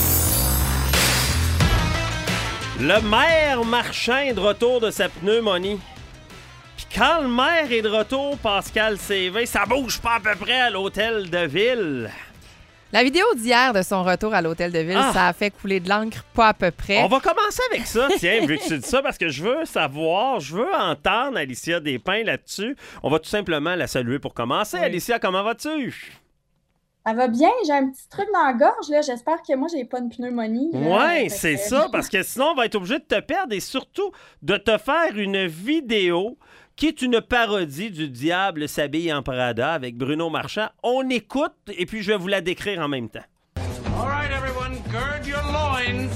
Le maire Marchand est de retour de sa pneumonie. Puis quand le maire est de retour, Pascal CV, ça bouge pas à peu près à l'hôtel de ville. La vidéo d'hier de son retour à l'hôtel de ville, ça a fait couler de l'encre pas à peu près. On va commencer avec ça, tiens, vu que tu dis ça, parce que je veux entendre Alicia Despins là-dessus. On va tout simplement la saluer pour commencer. Oui. Alicia, comment vas-tu? Ça va bien, j'ai un petit truc dans la gorge, là. J'espère que moi, j'ai pas une pneumonie. Oui, c'est ça, parce que sinon, on va être obligé de te perdre et surtout de te faire une vidéo qui est une parodie du Diable s'habille en Prada avec Bruno Marchand. On écoute et puis je vais vous la décrire en même temps. All right, everyone, gird your loins.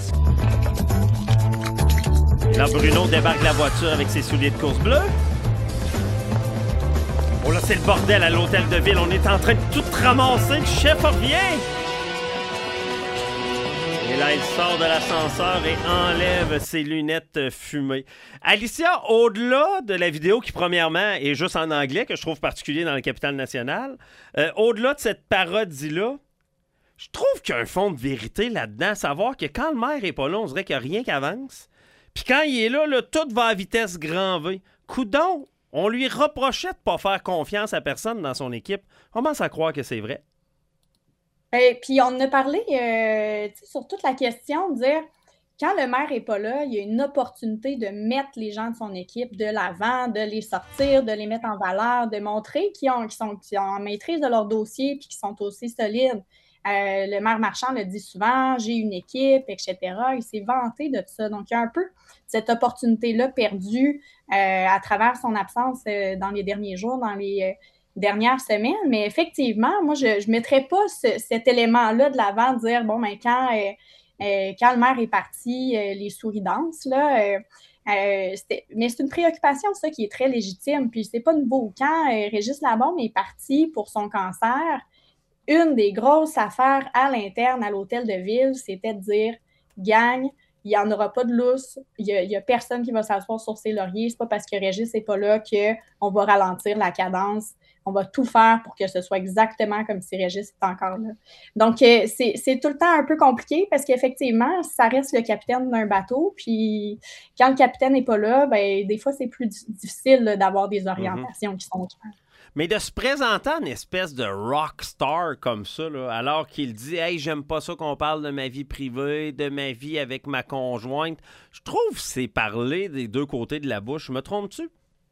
Là, Bruno débarque de la voiture avec ses souliers de course bleus. Oh là, c'est le bordel à l'hôtel de ville. On est en train de tout ramasser. Le chef revient. Et là, il sort de l'ascenseur et enlève ses lunettes fumées. Alicia, au-delà de la vidéo qui, premièrement, est juste en anglais, que je trouve particulier dans la capitale nationale, au-delà de cette parodie-là, je trouve qu'il y a un fond de vérité là-dedans, savoir que quand le maire n'est pas là, on dirait qu'il n'y a rien qui avance. Puis quand il est là, tout va à vitesse grand V. Coudon, on lui reprochait de ne pas faire confiance à personne dans son équipe. On commence à croire que c'est vrai. Puis on en a parlé sur toute la question de dire, quand le maire n'est pas là, il y a une opportunité de mettre les gens de son équipe de l'avant, de les sortir, de les mettre en valeur, de montrer qu'ils sont en maîtrise de leur dossier puis qu'ils sont aussi solides. Le maire Marchand le dit souvent, j'ai une équipe, etc. Il s'est vanté de tout ça. Donc, il y a un peu cette opportunité-là perdue à travers son absence dans les derniers jours, dans les dernières semaines. Mais effectivement, moi, je ne mettrais pas cet élément-là de l'avant, de dire, bon, ben, quand quand le maire est parti, les souris dansent, là. Mais c'est une préoccupation, ça, qui est très légitime. Puis c'est pas nouveau. Quand Régis Labombe est parti pour son cancer, une des grosses affaires à l'interne à l'hôtel de ville, c'était de dire « Gang, il n'y en aura pas de lousse, il y a personne qui va s'asseoir sur ses lauriers, c'est pas parce que Régis n'est pas là qu'on va ralentir la cadence. On va tout faire pour que ce soit exactement comme si Régis était encore là. » Donc, c'est tout le temps un peu compliqué parce qu'effectivement, ça reste le capitaine d'un bateau. Puis, quand le capitaine n'est pas là, ben, des fois, c'est plus difficile là, d'avoir des orientations qui sont claires. Mais de se présenter en espèce de rockstar comme ça, là, alors qu'il dit « Hey, j'aime pas ça qu'on parle de ma vie privée, de ma vie avec ma conjointe », je trouve que c'est parler des deux côtés de la bouche. Me trompes-tu?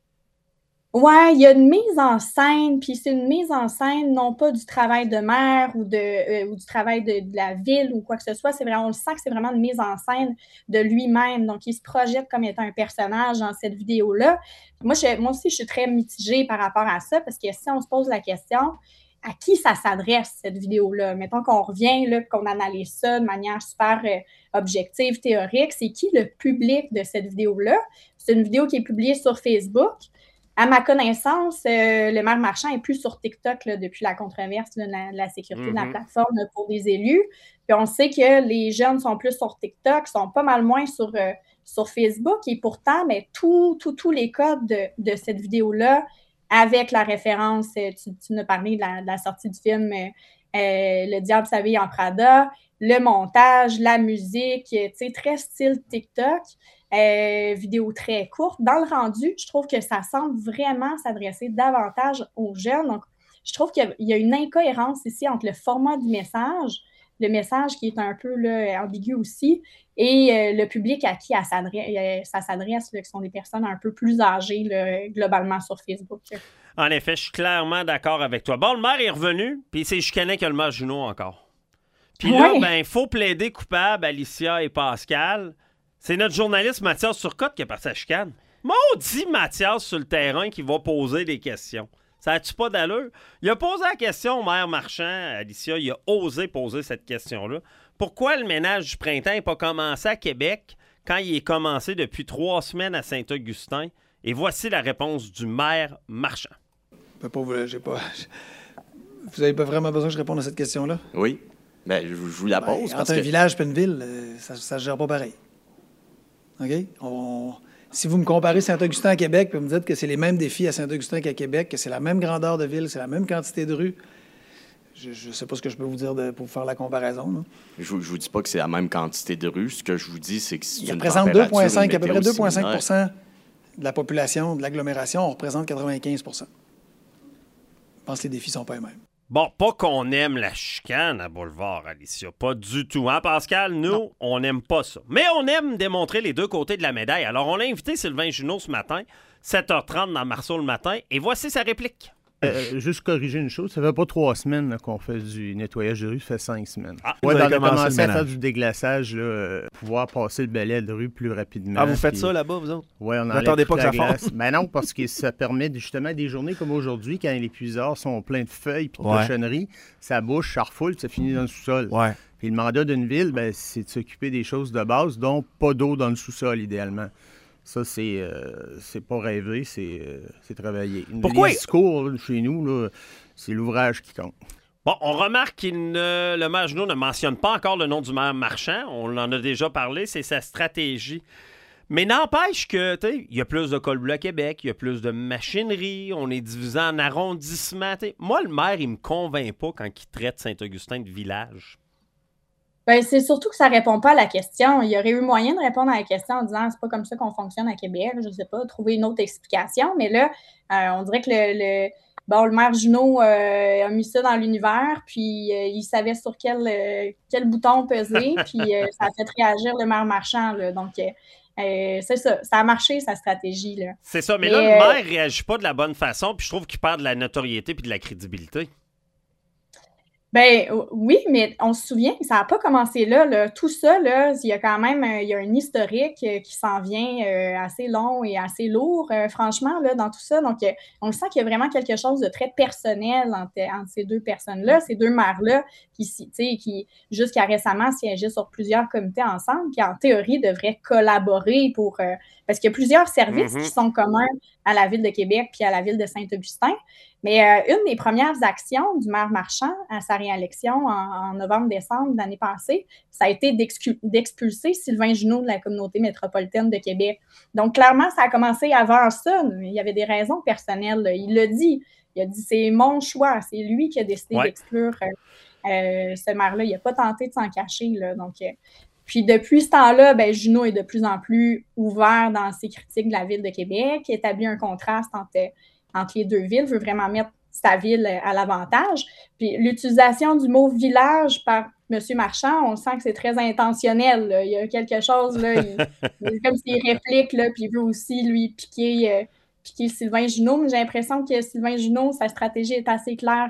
Ouais, il y a une mise en scène, puis c'est une mise en scène non pas du travail de maire ou du travail de la ville ou quoi que ce soit, c'est vraiment, on le sent que c'est vraiment une mise en scène de lui-même. Donc, il se projette comme étant un personnage dans cette vidéo-là. Moi aussi, je suis très mitigée par rapport à ça, parce que si on se pose la question, à qui ça s'adresse, cette vidéo-là? Mettons qu'on revient, là, qu'on analyse ça de manière super objective, théorique, c'est qui le public de cette vidéo-là? C'est une vidéo qui est publiée sur Facebook. À ma connaissance, le maire Marchand n'est plus sur TikTok là, depuis la controverse là, de la sécurité de la plateforme là, pour des élus. Puis on sait que les jeunes sont plus sur TikTok, sont pas mal moins sur Facebook. Et pourtant, mais tous les codes de cette vidéo-là, avec la référence, tu nous as parlé de la sortie du film Le Diable s'habille en Prada, le montage, la musique, très style TikTok. Vidéo très courte. Dans le rendu, je trouve que ça semble vraiment s'adresser davantage aux jeunes. Donc, je trouve qu'il y a une incohérence ici entre le format du message, le message qui est un peu là, ambigu aussi, et le public à qui ça s'adresse, qui sont des personnes un peu plus âgées là, globalement sur Facebook. En effet, je suis clairement d'accord avec toi. Bon, le maire est revenu, puis c'est chicané que le maire Junot encore. Puis là, il faut plaider coupable Alicia et Pascal. C'est notre journaliste Mathias Turcotte qui est parti à chicane. Maudit Mathias sur le terrain qui va poser des questions. Ça a-tu pas d'allure? Il a posé la question au maire Marchand, Alicia. Il a osé poser cette question-là. Pourquoi le ménage du printemps n'est pas commencé à Québec quand il est commencé depuis 3 semaines à Saint-Augustin? Et voici la réponse du maire Marchand. Vous n'avez pas vraiment besoin que je réponde à cette question-là? Oui. Ben, je vous la pose. Entre un village et une ville, ça ne se gère pas pareil. OK? Si vous me comparez Saint-Augustin à Québec, puis vous me dites que c'est les mêmes défis à Saint-Augustin qu'à Québec, que c'est la même grandeur de ville, c'est la même quantité de rues, je ne sais pas ce que je peux vous dire pour faire la comparaison. Là. Je ne vous dis pas que c'est la même quantité de rues. Ce que je vous dis, c'est que c'est il une représente température, à peu près 2,5 de la population, de l'agglomération. On représente 95 Je pense que les défis ne sont pas les mêmes. Bon, pas qu'on aime la chicane à Boulevard, Alicia. Pas du tout, hein, Pascal? Nous, on n'aime pas ça. Mais on aime démontrer les deux côtés de la médaille. Alors, on a invité Sylvain Junot ce matin, 7h30 dans Marceau le matin, et voici sa réplique. Juste corriger une chose, ça fait pas 3 semaines là, qu'on fait du nettoyage de rue, ça fait 5 semaines. Vous avez commencé à faire du déglaçage, là, pouvoir passer le balai de rue plus rapidement. Ah, vous faites ça là-bas, vous autres? Oui, on enlève n'attendez pas toute que ça la glace. fonde? Ben non, parce que ça permet justement des journées comme aujourd'hui, quand les puisards sont pleins de feuilles et de cochonneries, ça bouche, ça refoule, ça finit dans le sous-sol. Ouais. Puis le mandat d'une ville, ben, c'est de s'occuper des choses de base, dont pas d'eau dans le sous-sol, idéalement. Ça, c'est pas rêver, c'est travailler. Pourquoi? Les discours chez nous, là, c'est l'ouvrage qui compte. Bon, on remarque le maire Junot ne mentionne pas encore le nom du maire Marchand. On en a déjà parlé, c'est sa stratégie. Mais n'empêche que, tu sais, il y a plus de col bleu à Québec, il y a plus de machinerie, on est divisé en arrondissements. T'sais. Moi, le maire, il me convainc pas quand il traite Saint-Augustin de village. Ben, c'est surtout que ça répond pas à la question. Il y aurait eu moyen de répondre à la question en disant c'est pas comme ça qu'on fonctionne à Québec, je sais pas, trouver une autre explication. Mais là, on dirait que le maire Junot a mis ça dans l'univers, puis il savait sur quel bouton peser, puis ça a fait réagir le maire Marchand. Là. Donc, c'est ça. Ça a marché, sa stratégie. Là. C'est ça. Mais là, le maire réagit pas de la bonne façon, puis je trouve qu'il perd de la notoriété puis de la crédibilité. Ben oui, mais on se souvient, ça n'a pas commencé là. Tout ça, là, il y a quand même il y a un historique qui s'en vient assez long et assez lourd, franchement, là, dans tout ça. Donc, on sent qu'il y a vraiment quelque chose de très personnel entre ces deux personnes-là, ces deux mères-là, qui jusqu'à récemment siégeaient sur plusieurs comités ensemble, qui en théorie devraient collaborer pour. Parce qu'il y a plusieurs services qui sont communs à la Ville de Québec puis à la Ville de Saint-Augustin. Mais une des premières actions du maire Marchand à sa réélection en novembre-décembre de l'année passée, ça a été d'expulser Sylvain Junot de la communauté métropolitaine de Québec. Donc, clairement, ça a commencé avant ça. Il y avait des raisons personnelles. Il l'a dit. Il a dit, c'est mon choix. C'est lui qui a décidé d'exclure ce maire-là. Il n'a pas tenté de s'en cacher. Là. Donc, puis depuis ce temps-là, ben, Junot est de plus en plus ouvert dans ses critiques de la Ville de Québec, établit un contraste entre les deux villes, veut vraiment mettre sa ville à l'avantage. Puis l'utilisation du mot « village » par M. Marchand, on sent que c'est très intentionnel. Là. Il y a quelque chose, là, il comme s'il réplique, là, puis il veut aussi, lui, piquer Sylvain Junot. Mais j'ai l'impression que Sylvain Junot, sa stratégie est assez claire,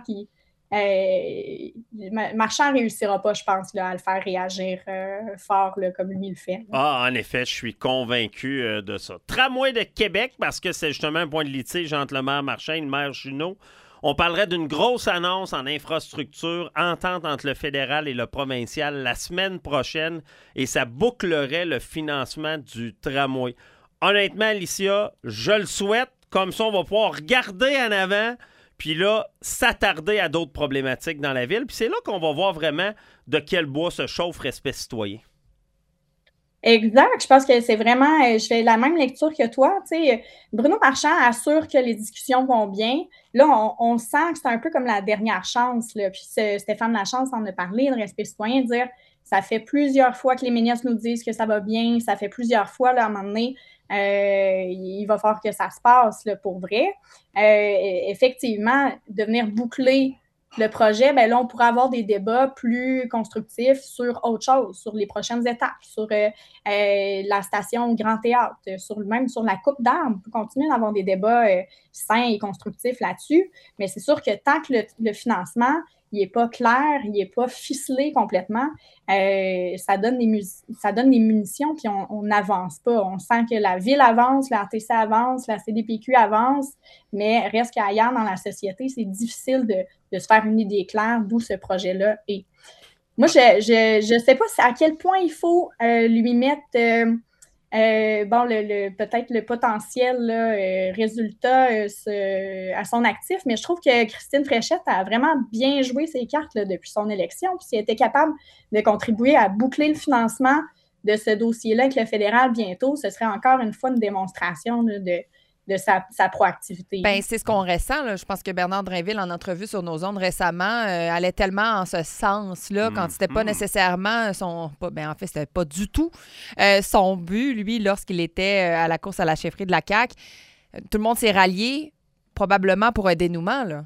Marchand ne réussira pas, je pense, là, à le faire réagir fort là, comme lui le fait. Ah, en effet, je suis convaincu de ça. Tramway de Québec, parce que c'est justement un point de litige entre le maire Marchand et le maire Junot. On parlerait d'une grosse annonce en infrastructure, entente entre le fédéral et le provincial la semaine prochaine, et ça bouclerait le financement du tramway. Honnêtement, Alicia, je le souhaite. Comme ça, on va pouvoir regarder en avant, puis là, s'attarder à d'autres problématiques dans la ville. Puis c'est là qu'on va voir vraiment de quel bois se chauffe respect citoyen. Exact. Je pense que c'est vraiment... je fais la même lecture que toi. Tu sais, Bruno Marchand assure que les discussions vont bien. Là, on sent que c'est un peu comme la dernière chance. Là. Puis Stéphane Lachance en a parlé, le respect citoyen, de dire ça fait plusieurs fois que les ministres nous disent que ça va bien. Ça fait plusieurs fois, là, à un moment donné, il va falloir que ça se passe là, pour vrai. Effectivement, de venir boucler le projet, bien là, on pourrait avoir des débats plus constructifs sur autre chose, sur les prochaines étapes, sur la station Grand Théâtre, même sur la coupe d'arbres. On peut continuer d'avoir des débats sains et constructifs là-dessus, mais c'est sûr que tant que le financement il n'est pas clair, il n'est pas ficelé complètement, ça donne des munitions, puis on n'avance pas. On sent que la Ville avance, la RTC avance, la CDPQ avance, mais reste qu'ailleurs dans la société, c'est difficile de se faire une idée claire d'où ce projet-là est. Moi, je ne sais pas à quel point il faut lui mettre... peut-être le potentiel là, résultat à son actif, mais je trouve que Christine Fréchette a vraiment bien joué ses cartes là, depuis son élection, puis si elle était capable de contribuer à boucler le financement de ce dossier-là avec le fédéral bientôt, ce serait encore une fois une démonstration là, de sa proactivité. Bien, c'est ce qu'on ressent. Là. Je pense que Bernard Drainville, en entrevue sur nos ondes récemment, allait tellement en ce sens-là, quand c'était pas nécessairement en fait, c'était pas du tout son but, lui, lorsqu'il était à la course à la chefferie de la CAQ. Tout le monde s'est rallié, probablement pour un dénouement, là.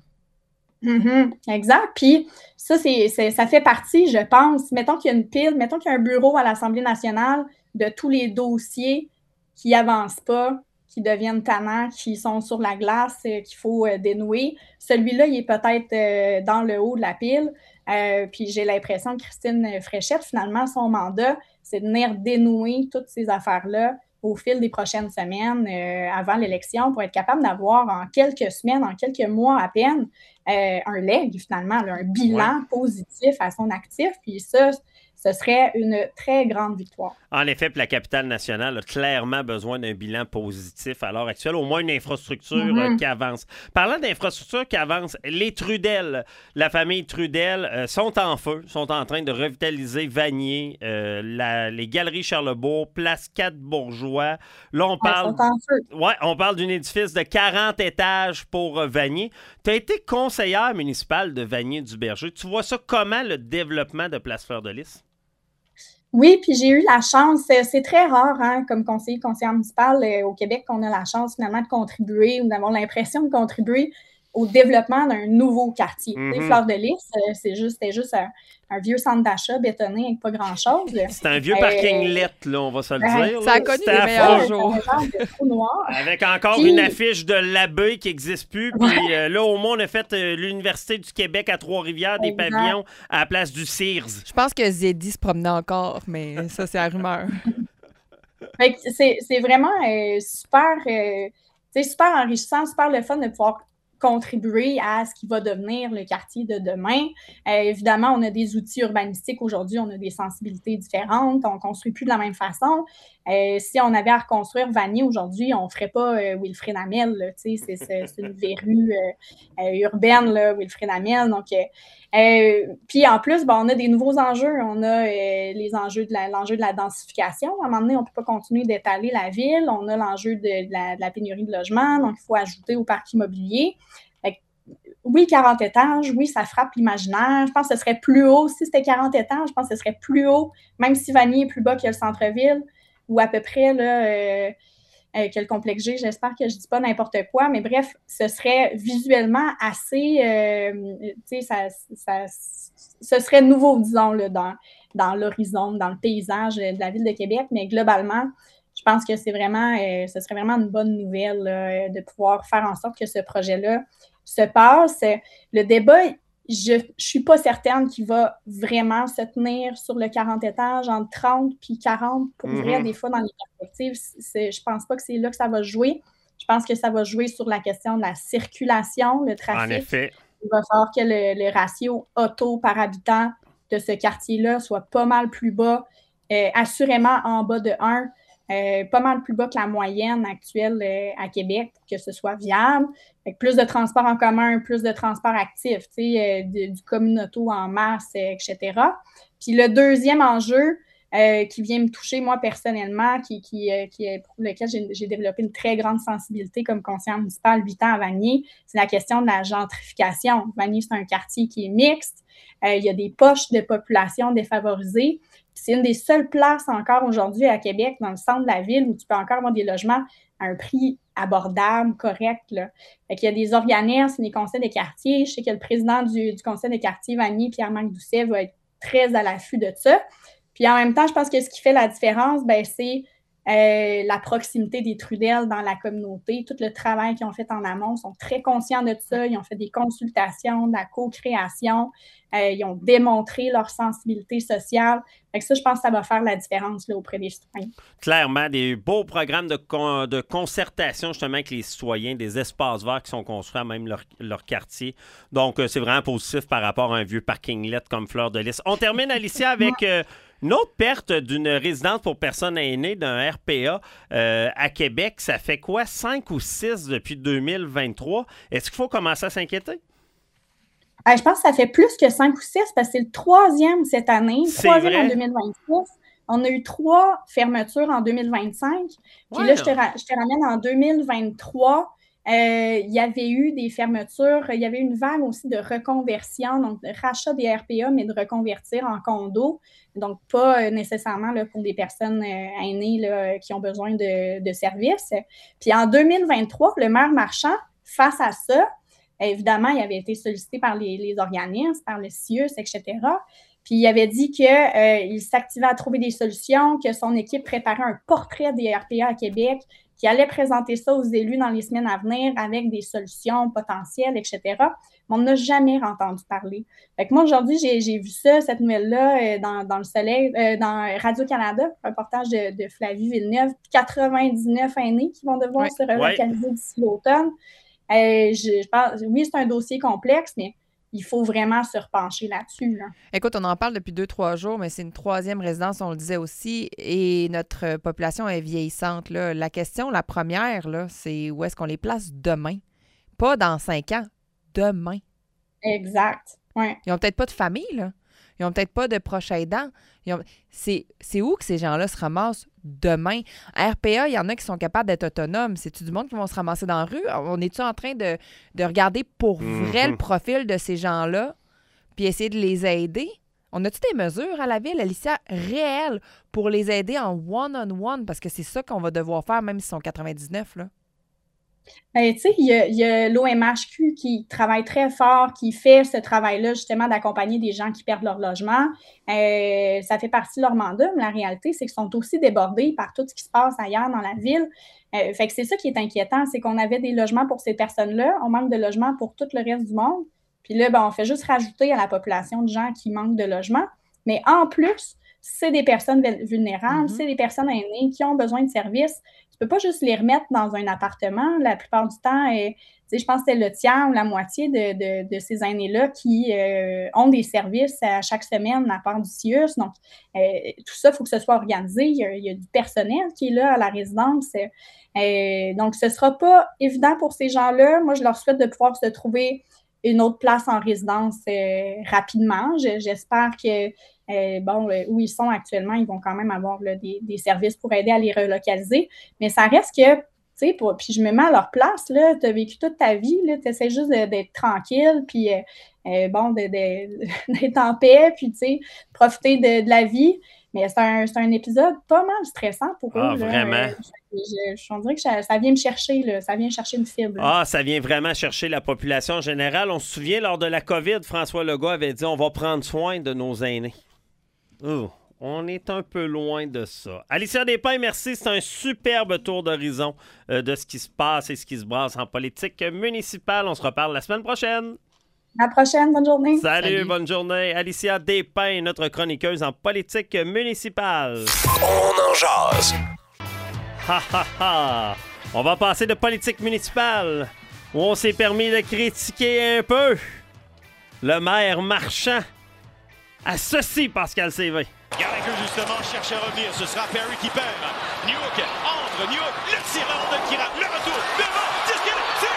Exact. Puis ça, ça fait partie, je pense. Mettons qu'il y a une pile, mettons qu'il y a un bureau à l'Assemblée nationale de tous les dossiers qui avancent pas, qui deviennent tannants, qui sont sur la glace, qu'il faut dénouer. Celui-là, il est peut-être dans le haut de la pile. Puis j'ai l'impression que Christine Fréchette, finalement, son mandat, c'est de venir dénouer toutes ces affaires-là au fil des prochaines semaines avant l'élection pour être capable d'avoir en quelques semaines, en quelques mois à peine, un leg, finalement, là, un bilan positif à son actif. Puis ça, ce serait une très grande victoire. En effet, puis la capitale nationale a clairement besoin d'un bilan positif à l'heure actuelle, au moins une infrastructure qui avance. Parlant d'infrastructure qui avance, les Trudel, la famille Trudel, sont en feu, sont en train de revitaliser Vanier, les Galeries Charlebourg, Place 4 Bourgeois. Là, on parle d'un édifice de 40 étages pour Vanier. Tu as été conseillère municipale de Vanier-du-Berger. Tu vois ça comment, le développement de Place Fleur-de-Lys? Oui, puis j'ai eu la chance, c'est très rare, hein, comme conseillère municipale au Québec, qu'on a la chance finalement de contribuer ou d'avoir l'impression de contribuer au développement d'un nouveau quartier. Mhm. Fleur de Lys, c'était juste un vieux centre d'achat bétonné avec pas grand-chose. C'est un vieux parking lettre, là, on va se le dire. Ça a là. connu C'était les meilleurs affreux. jours. Un genre de trou noir. Avec encore Puis- une affiche de l'abbé qui n'existe plus. Puis là, au moins, on a fait l'Université du Québec à Trois-Rivières, des Exact. pavillons à la place du Sears. Je pense que Zeddy se promenait encore, mais ça, c'est la rumeur. Fait que c'est vraiment super, super enrichissant, super le fun de pouvoir contribuer à ce qui va devenir le quartier de demain. Évidemment, on a des outils urbanistiques aujourd'hui, on a des sensibilités différentes, on ne construit plus de la même façon. Si on avait à reconstruire Vanier aujourd'hui, on ne ferait pas Wilfrid Hamel, là, c'est une verrue urbaine, là, Wilfrid Hamel. Donc, puis en plus, on a des nouveaux enjeux. On a l'enjeu de la densification. À un moment donné, on ne peut pas continuer d'étaler la ville. On a l'enjeu de la pénurie de logements, donc il faut ajouter au parc immobilier. Oui, 40 étages, oui, ça frappe l'imaginaire. Je pense que ce serait plus haut. Si c'était 40 étages, je pense que ce serait plus haut, même si Vanier est plus bas que le centre-ville, ou à peu près là, que le complexe G. J'espère que je ne dis pas n'importe quoi, mais bref, ce serait visuellement assez... ce serait nouveau, disons, là, dans l'horizon, dans le paysage de la ville de Québec, mais globalement, je pense que c'est vraiment, ce serait vraiment une bonne nouvelle là, de pouvoir faire en sorte que ce projet-là se passe. Le débat, je ne suis pas certaine qu'il va vraiment se tenir sur le 40 étages, entre 30 et 40, pour vrai, des fois, dans les perspectives. Je ne pense pas que c'est là que ça va jouer. Je pense que ça va jouer sur la question de la circulation, le trafic. En effet. Il va falloir que le ratio auto par habitant de ce quartier-là soit pas mal plus bas, assurément en bas de 1, pas mal plus bas que la moyenne actuelle à Québec pour que ce soit viable. Avec plus de transports en commun, plus de transports actifs, du communauto en masse, etc. Puis le deuxième enjeu qui vient me toucher, moi, personnellement, pour lequel j'ai développé une très grande sensibilité comme conseillère municipale 8 ans à Vanier, c'est la question de la gentrification. Vanier, c'est un quartier qui est mixte. Il y a des poches de population défavorisées. C'est une des seules places encore aujourd'hui à Québec, dans le centre de la ville, où tu peux encore avoir des logements à un prix abordable, correct. Là. Fait qu'il y a des organismes, des conseils de quartier. Je sais que le président du conseil de quartier, Vanier, Pierre-Marc Doucet, va être très à l'affût de ça. Puis en même temps, je pense que ce qui fait la différence, c'est la proximité des Trudel dans la communauté, tout le travail qu'ils ont fait en amont, sont très conscients de ça, ils ont fait des consultations, de la co-création, ils ont démontré leur sensibilité sociale. Fait que ça, je pense que ça va faire la différence là, auprès des citoyens. Clairement, des beaux programmes de concertation justement avec les citoyens, des espaces verts qui sont construits à même leur quartier. Donc, c'est vraiment positif par rapport à un vieux parking-let comme Fleur de Lys. On termine, Alicia, avec... une autre perte d'une résidence pour personnes aînées d'un RPA à Québec, ça fait quoi? 5 ou 6 depuis 2023? Est-ce qu'il faut commencer à s'inquiéter? Je pense que ça fait plus que 5 ou 6 parce que c'est le 3e cette année, le 3e en 2026. On a eu 3 fermetures en 2025. Puis là, je te ramène en 2023. Il y avait eu des fermetures, il y avait une vague aussi de reconversion, donc de rachat des RPA, mais de reconvertir en condos, donc pas nécessairement là, pour des personnes aînées là, qui ont besoin de services. Puis en 2023, le maire Marchand, face à ça, évidemment, il avait été sollicité par les organismes, par le CIUS, etc., puis il avait dit qu'il s'activait à trouver des solutions, que son équipe préparait un portrait des RPA à Québec, qui allait présenter ça aux élus dans les semaines à venir avec des solutions potentielles, etc. Mais on n'a jamais entendu parler. Fait que moi, aujourd'hui, j'ai vu ça, cette nouvelle-là, dans Le Soleil, dans Radio-Canada, un reportage de Flavie Villeneuve, 99 aînés qui vont devoir se relocaliser d'ici l'automne. Je pense, oui, c'est un dossier complexe, mais il faut vraiment se repencher là-dessus. Là. Écoute, on en parle depuis 2-3 jours, mais c'est une 3e résidence, on le disait aussi, et notre population est vieillissante. Là. La question, la première, là, c'est où est-ce qu'on les place demain? Pas dans 5 ans, demain. Exact. Ouais. Ils n'ont peut-être pas de famille, là. Ils n'ont peut-être pas de proches aidants. C'est où que ces gens-là se ramassent demain? À RPA, il y en a qui sont capables d'être autonomes. C'est-tu du monde qui vont se ramasser dans la rue? On est-tu en train de regarder pour vrai le profil de ces gens-là puis essayer de les aider? On a-tu des mesures à la ville, Alicia, réelles pour les aider en one-on-one? Parce que c'est ça qu'on va devoir faire, même s'ils sont 99, là. Tu sais, il y a l'OMHQ qui travaille très fort, qui fait ce travail-là, justement, d'accompagner des gens qui perdent leur logement. Ça fait partie de leur mandat, mais la réalité, c'est qu'ils sont aussi débordés par tout ce qui se passe ailleurs dans la ville. Fait que c'est ça qui est inquiétant, c'est qu'on avait des logements pour ces personnes-là, on manque de logements pour tout le reste du monde. Puis là, on fait juste rajouter à la population de gens qui manquent de logement. Mais en plus, c'est des personnes vulnérables, c'est des personnes aînées qui ont besoin de services. Tu peux pas juste les remettre dans un appartement. La plupart du temps, je pense que c'est le tiers ou la moitié de ces aînés-là qui ont des services à chaque semaine à part du CIUS. Donc, tout ça, il faut que ce soit organisé. Il y a du personnel qui est là à la résidence. Donc, ce ne sera pas évident pour ces gens-là. Moi, je leur souhaite de pouvoir se trouver une autre place en résidence rapidement. J'espère que où ils sont actuellement, ils vont quand même avoir là, des services pour aider à les relocaliser. Mais ça reste que, tu sais, puis je me mets à leur place, là, tu as vécu toute ta vie, tu essaies juste d'être tranquille, puis d'être en paix, puis tu sais, profiter de la vie. Mais c'est un épisode pas mal stressant pour eux. Ah, vraiment? On dirait que ça vient me chercher, là, ça vient chercher une fibre. Là. Ah, ça vient vraiment chercher la population en général. On se souvient, lors de la COVID, François Legault avait dit « On va prendre soin de nos aînés ». On est un peu loin de ça. Alicia Despins, merci. C'est un superbe tour d'horizon de ce qui se passe et ce qui se brasse en politique municipale. On se reparle la semaine prochaine. À la prochaine, bonne journée. Salut, bonne journée. Alicia Despins, notre chroniqueuse en politique municipale. On en jase. Ha ha ha. On va passer de politique municipale, où on s'est permis de critiquer un peu le maire Marchand. À ceci, Pascal CV. Gallagher, justement, cherche à revenir. Ce sera Perry qui perd. Newhook entre. Newhook, le tir à rondelle qui rate. Le retour. Devant. C'est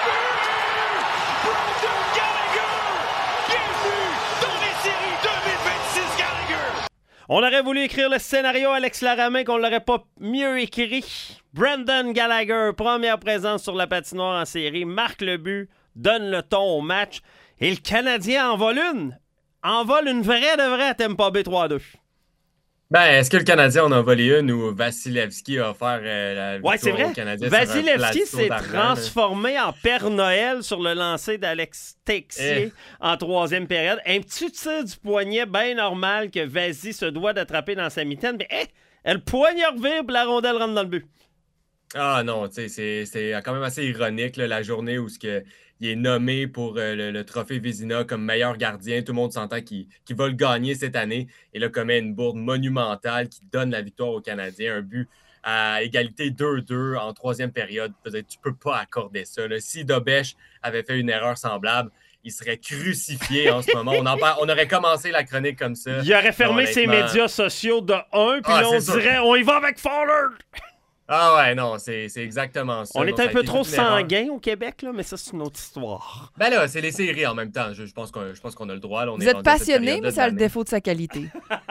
Brendan Gallagher. Bienvenue dans les séries 2026 Gallagher. On aurait voulu écrire le scénario Alex Laramé qu'on l'aurait pas mieux écrit. Brendan Gallagher, première présence sur la patinoire en série, marque le but, donne le ton au match. Et le Canadien en vole une vraie de vraie à Tampa Bay 3-2. Est-ce que le Canadien en a volé une ou Vasilevski a offert la victoire au Canadien? Vasilevski s'est transformé en Père Noël sur le lancer d'Alex Texier en troisième période. Un petit tir du poignet bien normal que Vasi se doit d'attraper dans sa mitaine. Mais elle poignard vire et la rondelle rentre dans le but. Ah non, tu sais, c'est quand même assez ironique là, la journée où il est nommé pour le trophée Vézina comme meilleur gardien. Tout le monde s'entend qu'il va le gagner cette année. Et là, commet une bourde monumentale qui donne la victoire aux Canadiens. Un but à égalité 2-2 en troisième période. Peut-être tu peux pas accorder ça. Là. Si Dobèche avait fait une erreur semblable, il serait crucifié en ce moment. On aurait commencé la chronique comme ça. Il aurait fermé ses médias sociaux de 1, puis là, on dirait « On y va avec Fowler! » Ah ouais, non, c'est exactement ça. On est un peu trop sanguin au Québec, là, mais ça, c'est une autre histoire. Là, c'est les séries en même temps. Je pense qu'on a le droit. Là, Vous êtes passionné, mais ça a le défaut de sa qualité.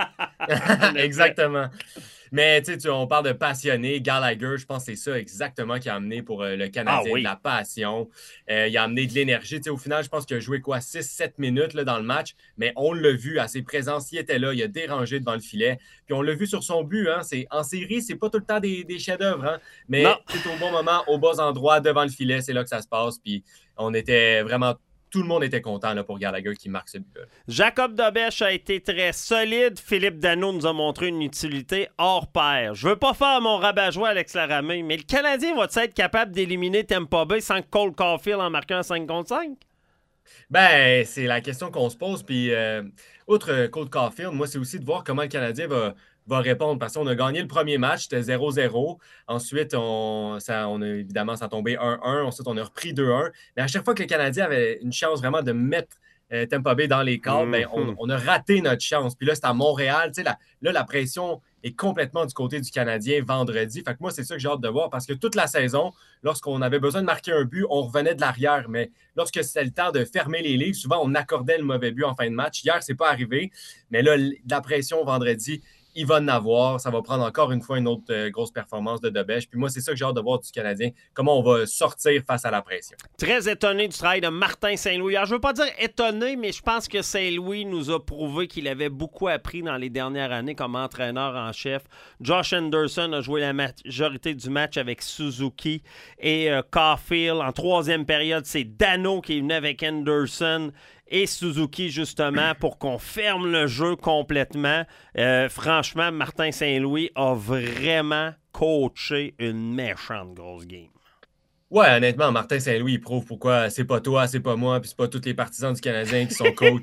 Exactement. Mais tu sais, on parle de passionné. Gallagher, je pense que c'est ça exactement qui a amené pour le Canadien de la passion. Il a amené de l'énergie. Au final, je pense qu'il a joué 6-7 minutes là, dans le match, mais on l'a vu à ses présences. Il était là, il a dérangé devant le filet. Puis on l'a vu sur son but. Hein, en série, c'est pas tout le temps des chefs-d'œuvre, hein, mais c'est au bon moment, au bas endroit, devant le filet. C'est là que ça se passe. Puis on était vraiment... Tout le monde était content là, pour Gallagher qui marque ce but-là. Jacob Dobèche a été très solide. Philippe Danault nous a montré une utilité hors pair. Je veux pas faire mon rabat-joie Alex Laramé, mais le Canadien va-t-il être capable d'éliminer Tampa Bay sans Cole Caulfield en marquant un 5 contre 5? C'est la question qu'on se pose. Puis, outre Cole Caulfield, moi, c'est aussi de voir comment le Canadien va répondre. Parce qu'on a gagné le premier match, c'était 0-0. Ensuite, évidemment, ça a tombé 1-1. Ensuite, on a repris 2-1. Mais à chaque fois que le Canadien avait une chance vraiment de mettre Tampa Bay dans les cadres, on a raté notre chance. Puis là, c'est à Montréal. Là, la pression est complètement du côté du Canadien vendredi. Fait que moi, c'est ça que j'ai hâte de voir. Parce que toute la saison, lorsqu'on avait besoin de marquer un but, on revenait de l'arrière. Mais lorsque c'était le temps de fermer les livres, souvent, on accordait le mauvais but en fin de match. Hier, c'est pas arrivé. Mais là, la pression vendredi il va en avoir. Ça va prendre encore une fois une autre grosse performance de Debèche. Puis moi, c'est ça que j'ai hâte de voir du Canadien, comment on va sortir face à la pression. Très étonné du travail de Martin Saint-Louis. Alors, je ne veux pas dire étonné, mais je pense que Saint-Louis nous a prouvé qu'il avait beaucoup appris dans les dernières années comme entraîneur en chef. Josh Anderson a joué la majorité du match avec Suzuki et Caulfield. En troisième période, c'est Dano qui est venu avec Anderson et Suzuki, justement, pour qu'on ferme le jeu complètement. Franchement, Martin Saint-Louis a vraiment coaché une méchante grosse game. Ouais, honnêtement, Martin Saint-Louis, il prouve pourquoi c'est pas toi, c'est pas moi, puis c'est pas tous les partisans du Canadien qui sont coach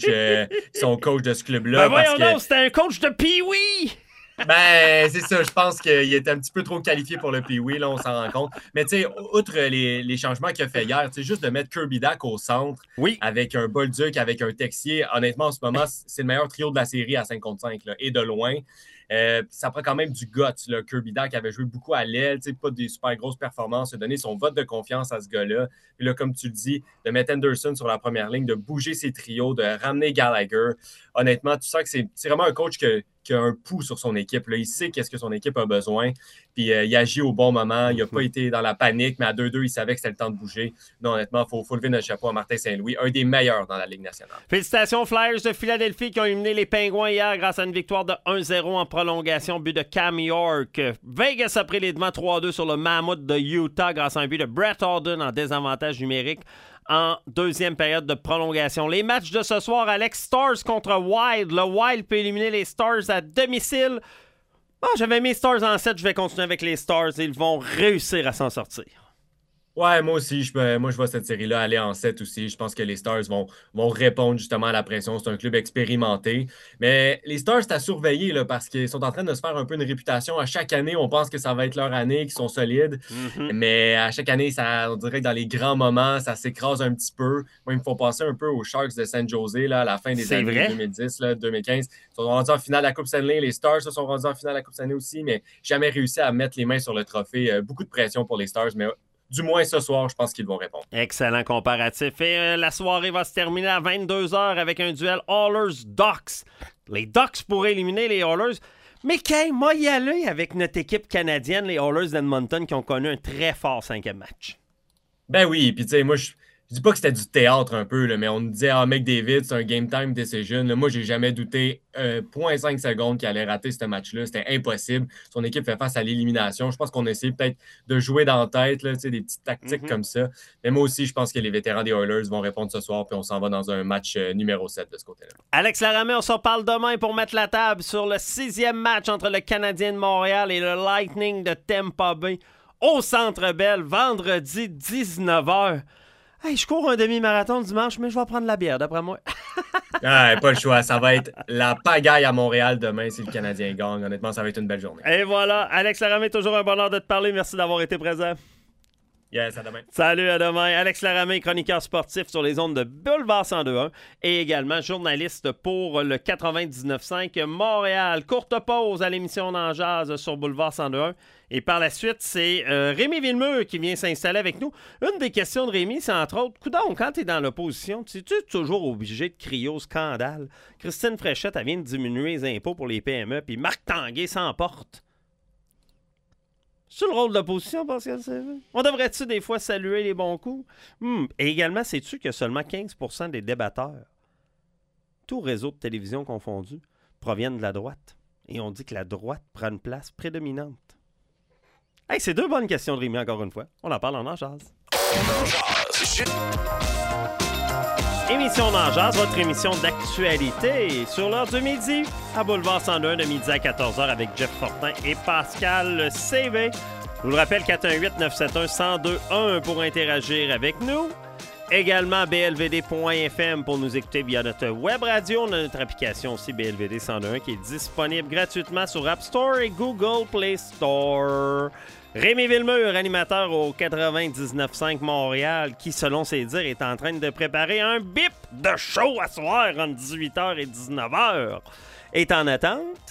de ce club-là. Ben voyons donc, c'était un coach de Pee-Wee! Ben, c'est ça. Je pense qu'il était un petit peu trop qualifié pour le Pee-Wee, là, on s'en rend compte. Mais, tu sais, outre les changements qu'il a fait hier, tu sais, juste de mettre Kirby Dach au centre avec un Bolduc, avec un Texier, honnêtement, en ce moment, c'est le meilleur trio de la série à 5 contre 5, là, et de loin. Ça prend quand même du guts. Là. Kirby Dach avait joué beaucoup à l'aile, pas des super grosses performances, il a donné son vote de confiance à ce gars-là. Puis là, comme tu le dis, de mettre Anderson sur la première ligne, de bouger ses trios, de ramener Gallagher. Honnêtement, tu sens que c'est vraiment un coach qui a un pouls sur son équipe. Là. Il sait qu'est-ce que son équipe a besoin. Puis il agit au bon moment. Il n'a pas été dans la panique, mais à 2-2, il savait que c'était le temps de bouger. Non, honnêtement, il faut lever notre chapeau à Martin Saint-Louis, un des meilleurs dans la Ligue nationale. Félicitations aux Flyers de Philadelphie qui ont éliminé les Pingouins hier grâce à une victoire de 1-0 en prolongation, but de Cam York. Vegas a pris les devants 3-2 sur le Mammoth de Utah grâce à un but de Brett Harden en désavantage numérique en deuxième période de prolongation. Les matchs de ce soir, Alex, Stars contre Wild. Le Wild peut éliminer les Stars à domicile. J'avais mis Stars en 7, je vais continuer avec les Stars. Ils vont réussir à s'en sortir. Ouais, moi aussi, je vois cette série-là aller en 7 aussi. Je pense que les Stars vont répondre justement à la pression. C'est un club expérimenté. Mais les Stars, c'est à surveiller là, parce qu'ils sont en train de se faire un peu une réputation. À chaque année, on pense que ça va être leur année, qu'ils sont solides. Mais à chaque année, on dirait que dans les grands moments, ça s'écrase un petit peu. Moi, ils me font penser un peu aux Sharks de San Jose là, à la fin des années 2010, là, 2015. Ils sont rendus en finale de la Coupe Stanley. Les Stars se sont rendus en finale de la Coupe Stanley aussi, mais jamais réussi à mettre les mains sur le trophée. Beaucoup de pression pour les Stars, mais du moins ce soir, je pense qu'ils vont répondre. Excellent comparatif. Et la soirée va se terminer à 22h avec un duel Oilers-Ducks. Les Ducks pourraient éliminer les Oilers. Mais moi y aller avec notre équipe canadienne, les Oilers d'Edmonton, qui ont connu un très fort 5e match. Ben oui, puis tu sais, moi, je dis pas que c'était du théâtre un peu, là, mais on nous disait « Ah, McDavid, c'est un game time decision. » Moi, j'ai jamais douté 0.5 secondes qu'il allait rater ce match-là. C'était impossible. Son équipe fait face à l'élimination. Je pense qu'on essaie peut-être de jouer dans la tête, là, des petites tactiques comme ça. Mais moi aussi, je pense que les vétérans des Oilers vont répondre ce soir, puis on s'en va dans un match numéro 7 de ce côté-là. Alex Laramé, on s'en parle demain pour mettre la table sur le 6e match entre le Canadien de Montréal et le Lightning de Tampa Bay au Centre Bell, vendredi 19h. Hey, je cours un demi-marathon dimanche, mais je vais prendre la bière, d'après moi. Pas le choix. Ça va être la pagaille à Montréal demain si le Canadien gagne. Honnêtement, ça va être une belle journée. Et voilà. Alex Laramé, toujours un bonheur de te parler. Merci d'avoir été présent. Yes, à demain. Salut, à demain. Alex Laramé, chroniqueur sportif sur les ondes de Boulevard 102.1 et également journaliste pour le 99.5 Montréal. Courte pause à l'émission d'En Jazz sur Boulevard 102.1. Et par la suite, c'est Rémi Villemur qui vient s'installer avec nous. Une des questions de Rémi, c'est entre autres, coudonc, quand tu es dans l'opposition, tu es toujours obligé de crier au scandale? Christine Fréchette, elle vient de diminuer les impôts pour les PME, puis Marc Tanguay s'emporte. C'est le rôle d'opposition, Pascal Sévin? On devrait-tu des fois saluer les bons coups? Et également, sais-tu que seulement 15% des débatteurs, tout réseau de télévision confondu, proviennent de la droite? Et on dit que la droite prend une place prédominante. Hey, c'est 2 bonnes questions de Rémi, encore une fois. On en parle en Jazz. Émission d'En Jazz, votre émission d'actualité sur l'heure du midi à Boulevard 101 de midi à 14h avec Jeff Fortin et Pascal CV. Je vous le rappelle, 418-971-1021 pour interagir avec nous. Également blvd.fm pour nous écouter via notre web radio. On a notre application aussi BLVD 101 qui est disponible gratuitement sur App Store et Google Play Store. Rémi Villemur, animateur au 99.5 Montréal, qui, selon ses dires, est en train de préparer un bip de show à soir entre 18h et 19h, est en attente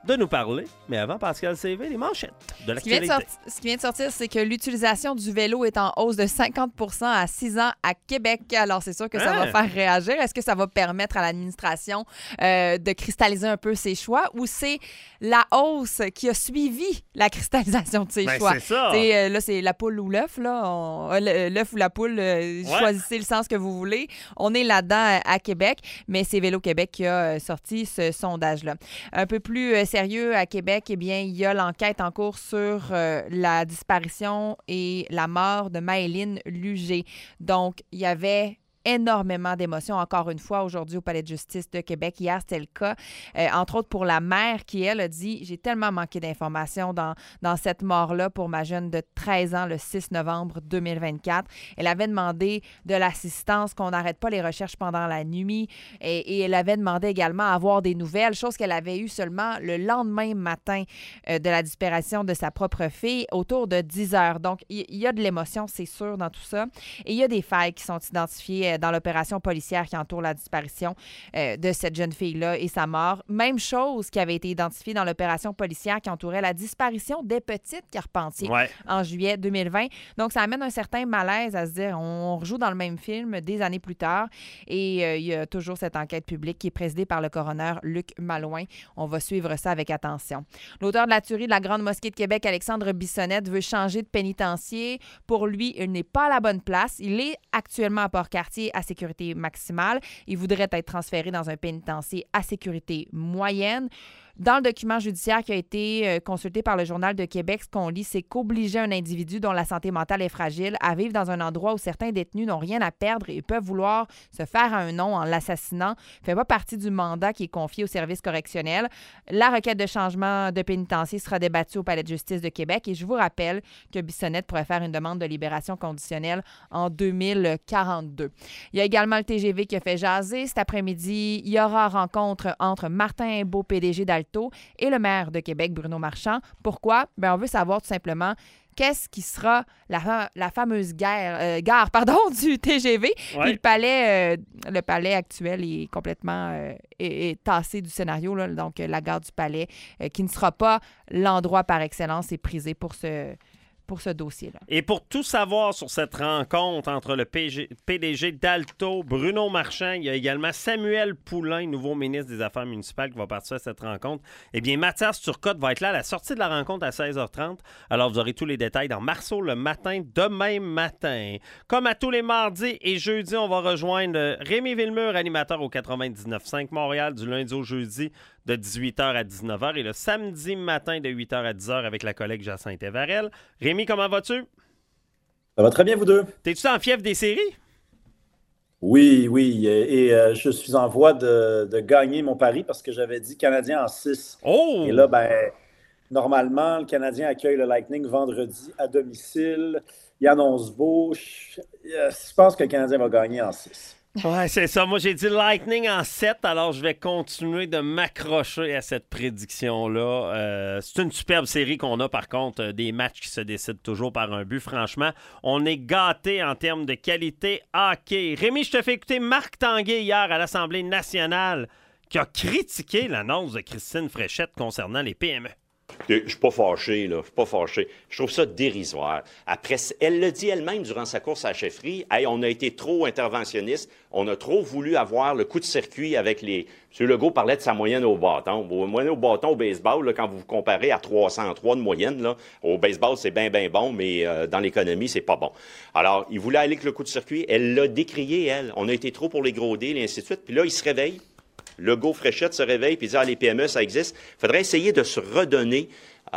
de nous parler. Mais avant, Pascal CV, les manchettes de l'actualité. Ce qui vient de sortir, c'est que l'utilisation du vélo est en hausse de 50 à 6 ans à Québec. Alors, c'est sûr que ça va faire réagir. Est-ce que ça va permettre à l'administration de cristalliser un peu ses choix ou c'est la hausse qui a suivi la cristallisation de ses choix? C'est ça. Là, c'est la poule ou l'œuf. L'œuf ou la poule, choisissez le sens que vous voulez. On est là-dedans à Québec, mais c'est Vélo Québec qui a sorti ce sondage-là. Un peu plus sérieux à Québec, eh bien, il y a l'enquête en cours sur la disparition et la mort de Maëlyn Lugé. Donc, il y avait énormément d'émotions, encore une fois, aujourd'hui au Palais de justice de Québec. Hier, c'était le cas, entre autres pour la mère qui, elle, a dit « J'ai tellement manqué d'informations dans cette mort-là pour ma jeune de 13 ans le 6 novembre 2024. » Elle avait demandé de l'assistance, qu'on n'arrête pas les recherches pendant la nuit et elle avait demandé également à avoir des nouvelles, chose qu'elle avait eue seulement le lendemain matin de la disparition de sa propre fille, autour de 10 heures. Donc, il y a de l'émotion, c'est sûr, dans tout ça. Et il y a des failles qui sont identifiées dans l'opération policière qui entoure la disparition de cette jeune fille-là et sa mort. Même chose qui avait été identifiée dans l'opération policière qui entourait la disparition des petites Carpentier en juillet 2020. Donc, ça amène un certain malaise à se dire on rejoue dans le même film des années plus tard et il y a toujours cette enquête publique qui est présidée par le coroner Luc Malouin. On va suivre ça avec attention. L'auteur de la tuerie de la Grande Mosquée de Québec, Alexandre Bissonnette, veut changer de pénitencier. Pour lui, il n'est pas à la bonne place. Il est actuellement à Port-Cartier à sécurité maximale. Il voudrait être transféré dans un pénitencier à sécurité moyenne. Dans le document judiciaire qui a été consulté par le Journal de Québec, ce qu'on lit, c'est qu'obliger un individu dont la santé mentale est fragile à vivre dans un endroit où certains détenus n'ont rien à perdre et peuvent vouloir se faire un nom en l'assassinant ne fait pas partie du mandat qui est confié au service correctionnel. La requête de changement de pénitencier sera débattue au Palais de justice de Québec et je vous rappelle que Bissonnette pourrait faire une demande de libération conditionnelle en 2042. Il y a également le TGV qui a fait jaser. Cet après-midi, il y aura rencontre entre Martin Imbeau, PDG d'Alto, et le maire de Québec, Bruno Marchand. Pourquoi? Bien, on veut savoir tout simplement qu'est-ce qui sera la fameuse gare du TGV. Puis le palais actuel est complètement est tassé du scénario, là, donc la gare du Palais, qui ne sera pas l'endroit par excellence et prisé pour ce dossier-là. Et pour tout savoir sur cette rencontre entre le PDG d'Alto, Bruno Marchand, il y a également Samuel Poulain, nouveau ministre des Affaires municipales, qui va participer à cette rencontre. Eh bien, Mathias Turcotte va être là à la sortie de la rencontre à 16h30. Alors, vous aurez tous les détails dans Marceau le matin, demain matin. Comme à tous les mardis et jeudis, on va rejoindre Rémi Villemur, animateur au 99.5 Montréal, du lundi au jeudi, de 18h à 19h et le samedi matin de 8h à 10h avec la collègue Jacinthe Evarel. Rémi, comment vas-tu? Ça va très bien, vous deux. T'es-tu en fièvre des séries? Oui. Et je suis en voie de gagner mon pari parce que j'avais dit Canadien en 6. Oh! Et là, normalement, le Canadien accueille le Lightning vendredi à domicile. Il annonce beau. Je pense que le Canadien va gagner en 6. Ouais, c'est ça. Moi, j'ai dit Lightning en 7, alors je vais continuer de m'accrocher à cette prédiction-là. C'est une superbe série qu'on a, par contre, des matchs qui se décident toujours par un but. Franchement, on est gâtés en termes de qualité hockey. Rémi, je te fais écouter Marc Tanguay hier à l'Assemblée nationale qui a critiqué l'annonce de Christine Fréchette concernant les PME. Je suis pas fâché, là. Je suis pas fâché. Je trouve ça dérisoire. Après, elle l'a dit elle-même durant sa course à la chefferie. Hey, on a été trop interventionniste. On a trop voulu avoir le coup de circuit avec les... M. Legault parlait de sa moyenne au bâton. Moyenne au bâton au baseball, là, quand vous vous comparez à 303 de moyenne, là, au baseball, c'est bien bon, mais dans l'économie, c'est pas bon. Alors, il voulait aller avec le coup de circuit. Elle l'a décrié, elle. On a été trop pour les gros deals et ainsi de suite. Puis là, il se réveille. Legault Fréchette se réveille et dit « Ah, les PME, ça existe. » Il faudrait essayer de se redonner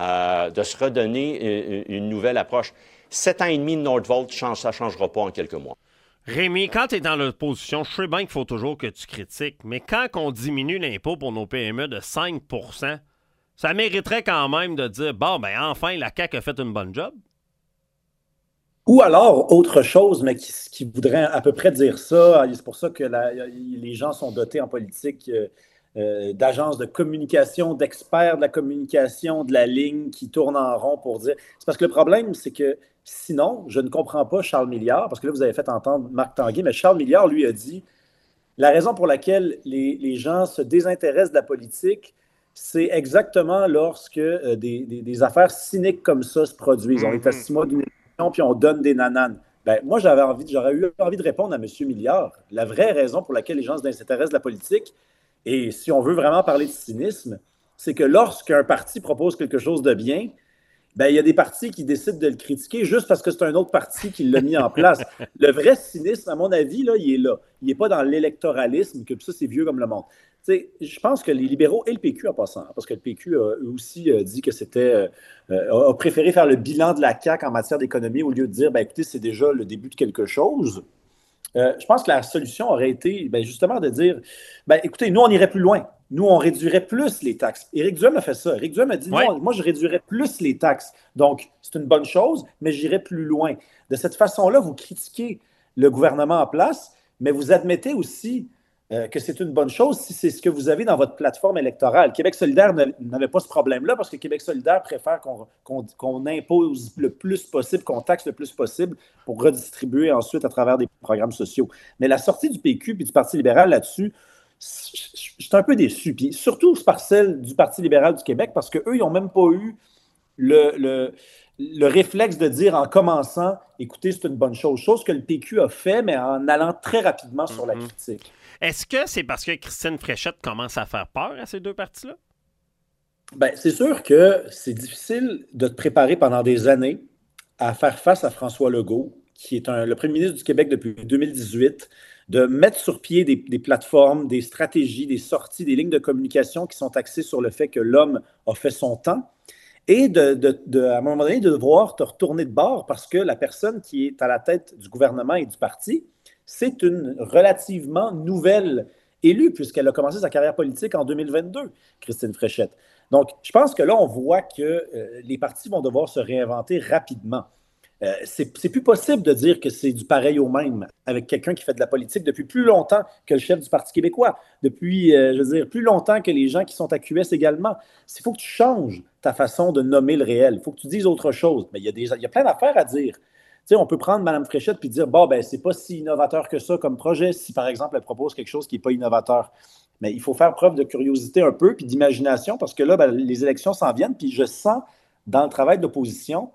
une nouvelle approche. 7 ans et demi de Nordvolt, ça ne changera pas en quelques mois. Rémi, quand tu es dans l'opposition, je sais bien qu'il faut toujours que tu critiques, mais quand on diminue l'impôt pour nos PME de 5 %, ça mériterait quand même de dire « Bon, enfin, la CAQ a fait une bonne job. » Ou alors, autre chose, mais qui voudrait à peu près dire ça, c'est pour ça que les gens sont dotés en politique d'agences de communication, d'experts de la communication, de la ligne qui tournent en rond pour dire... C'est parce que le problème, c'est que sinon, je ne comprends pas Charles Milliard, parce que là, vous avez fait entendre Marc Tanguay, mais Charles Milliard, lui, a dit la raison pour laquelle les gens se désintéressent de la politique, c'est exactement lorsque des affaires cyniques comme ça se produisent. On est à 6 mois d'une élection, puis on donne des nananes. Ben, moi, j'aurais eu envie de répondre à M. Milliard. La vraie raison pour laquelle les gens s'intéressent à la politique, et si on veut vraiment parler de cynisme, c'est que lorsqu'un parti propose quelque chose de bien, ben, il y a des partis qui décident de le critiquer juste parce que c'est un autre parti qui l'a mis en place. Le vrai cynisme, à mon avis, là, il est là. Il n'est pas dans l'électoralisme, que ça, c'est vieux comme le monde. Tu sais, je pense que les libéraux et le PQ en passant, parce que le PQ a aussi dit que a préféré faire le bilan de la CAQ en matière d'économie au lieu de dire, ben, écoutez, c'est déjà le début de quelque chose. Je pense que la solution aurait été justement de dire, ben, écoutez, nous, on irait plus loin. Nous, on réduirait plus les taxes. Éric Duhem a fait ça. Éric Duhem a dit, non, moi, je réduirais plus les taxes. Donc, c'est une bonne chose, mais j'irais plus loin. De cette façon-là, vous critiquez le gouvernement en place, mais vous admettez aussi que c'est une bonne chose si c'est ce que vous avez dans votre plateforme électorale. Québec solidaire n'avait pas ce problème-là parce que Québec solidaire préfère qu'on impose le plus possible, qu'on taxe le plus possible pour redistribuer ensuite à travers des programmes sociaux. Mais la sortie du PQ et du Parti libéral là-dessus, je suis un peu déçu. Puis surtout par celle du Parti libéral du Québec parce qu'eux, ils n'ont même pas eu le réflexe de dire en commençant, écoutez, c'est une bonne chose que le PQ a fait, mais en allant très rapidement sur la critique. Est-ce que c'est parce que Christine Fréchette commence à faire peur à ces deux partis-là? Bien, c'est sûr que c'est difficile de te préparer pendant des années à faire face à François Legault, qui est le premier ministre du Québec depuis 2018, de mettre sur pied des plateformes, des stratégies, des sorties, des lignes de communication qui sont axées sur le fait que l'homme a fait son temps et à un moment donné de devoir te retourner de bord parce que la personne qui est à la tête du gouvernement et du parti, c'est une relativement nouvelle élue puisqu'elle a commencé sa carrière politique en 2022, Christine Fréchette. Donc, je pense que là, on voit que les partis vont devoir se réinventer rapidement. C'est plus possible de dire que c'est du pareil au même avec quelqu'un qui fait de la politique depuis plus longtemps que le chef du Parti québécois, depuis, plus longtemps que les gens qui sont à QS également. Il faut que tu changes ta façon de nommer le réel. Il faut que tu dises autre chose. Mais il y a plein d'affaires à dire. Tu sais, on peut prendre Mme Fréchette et dire, c'est pas si innovateur que ça comme projet, si par exemple elle propose quelque chose qui n'est pas innovateur. Mais il faut faire preuve de curiosité un peu, puis d'imagination, parce que là, les élections s'en viennent, puis je sens dans le travail d'opposition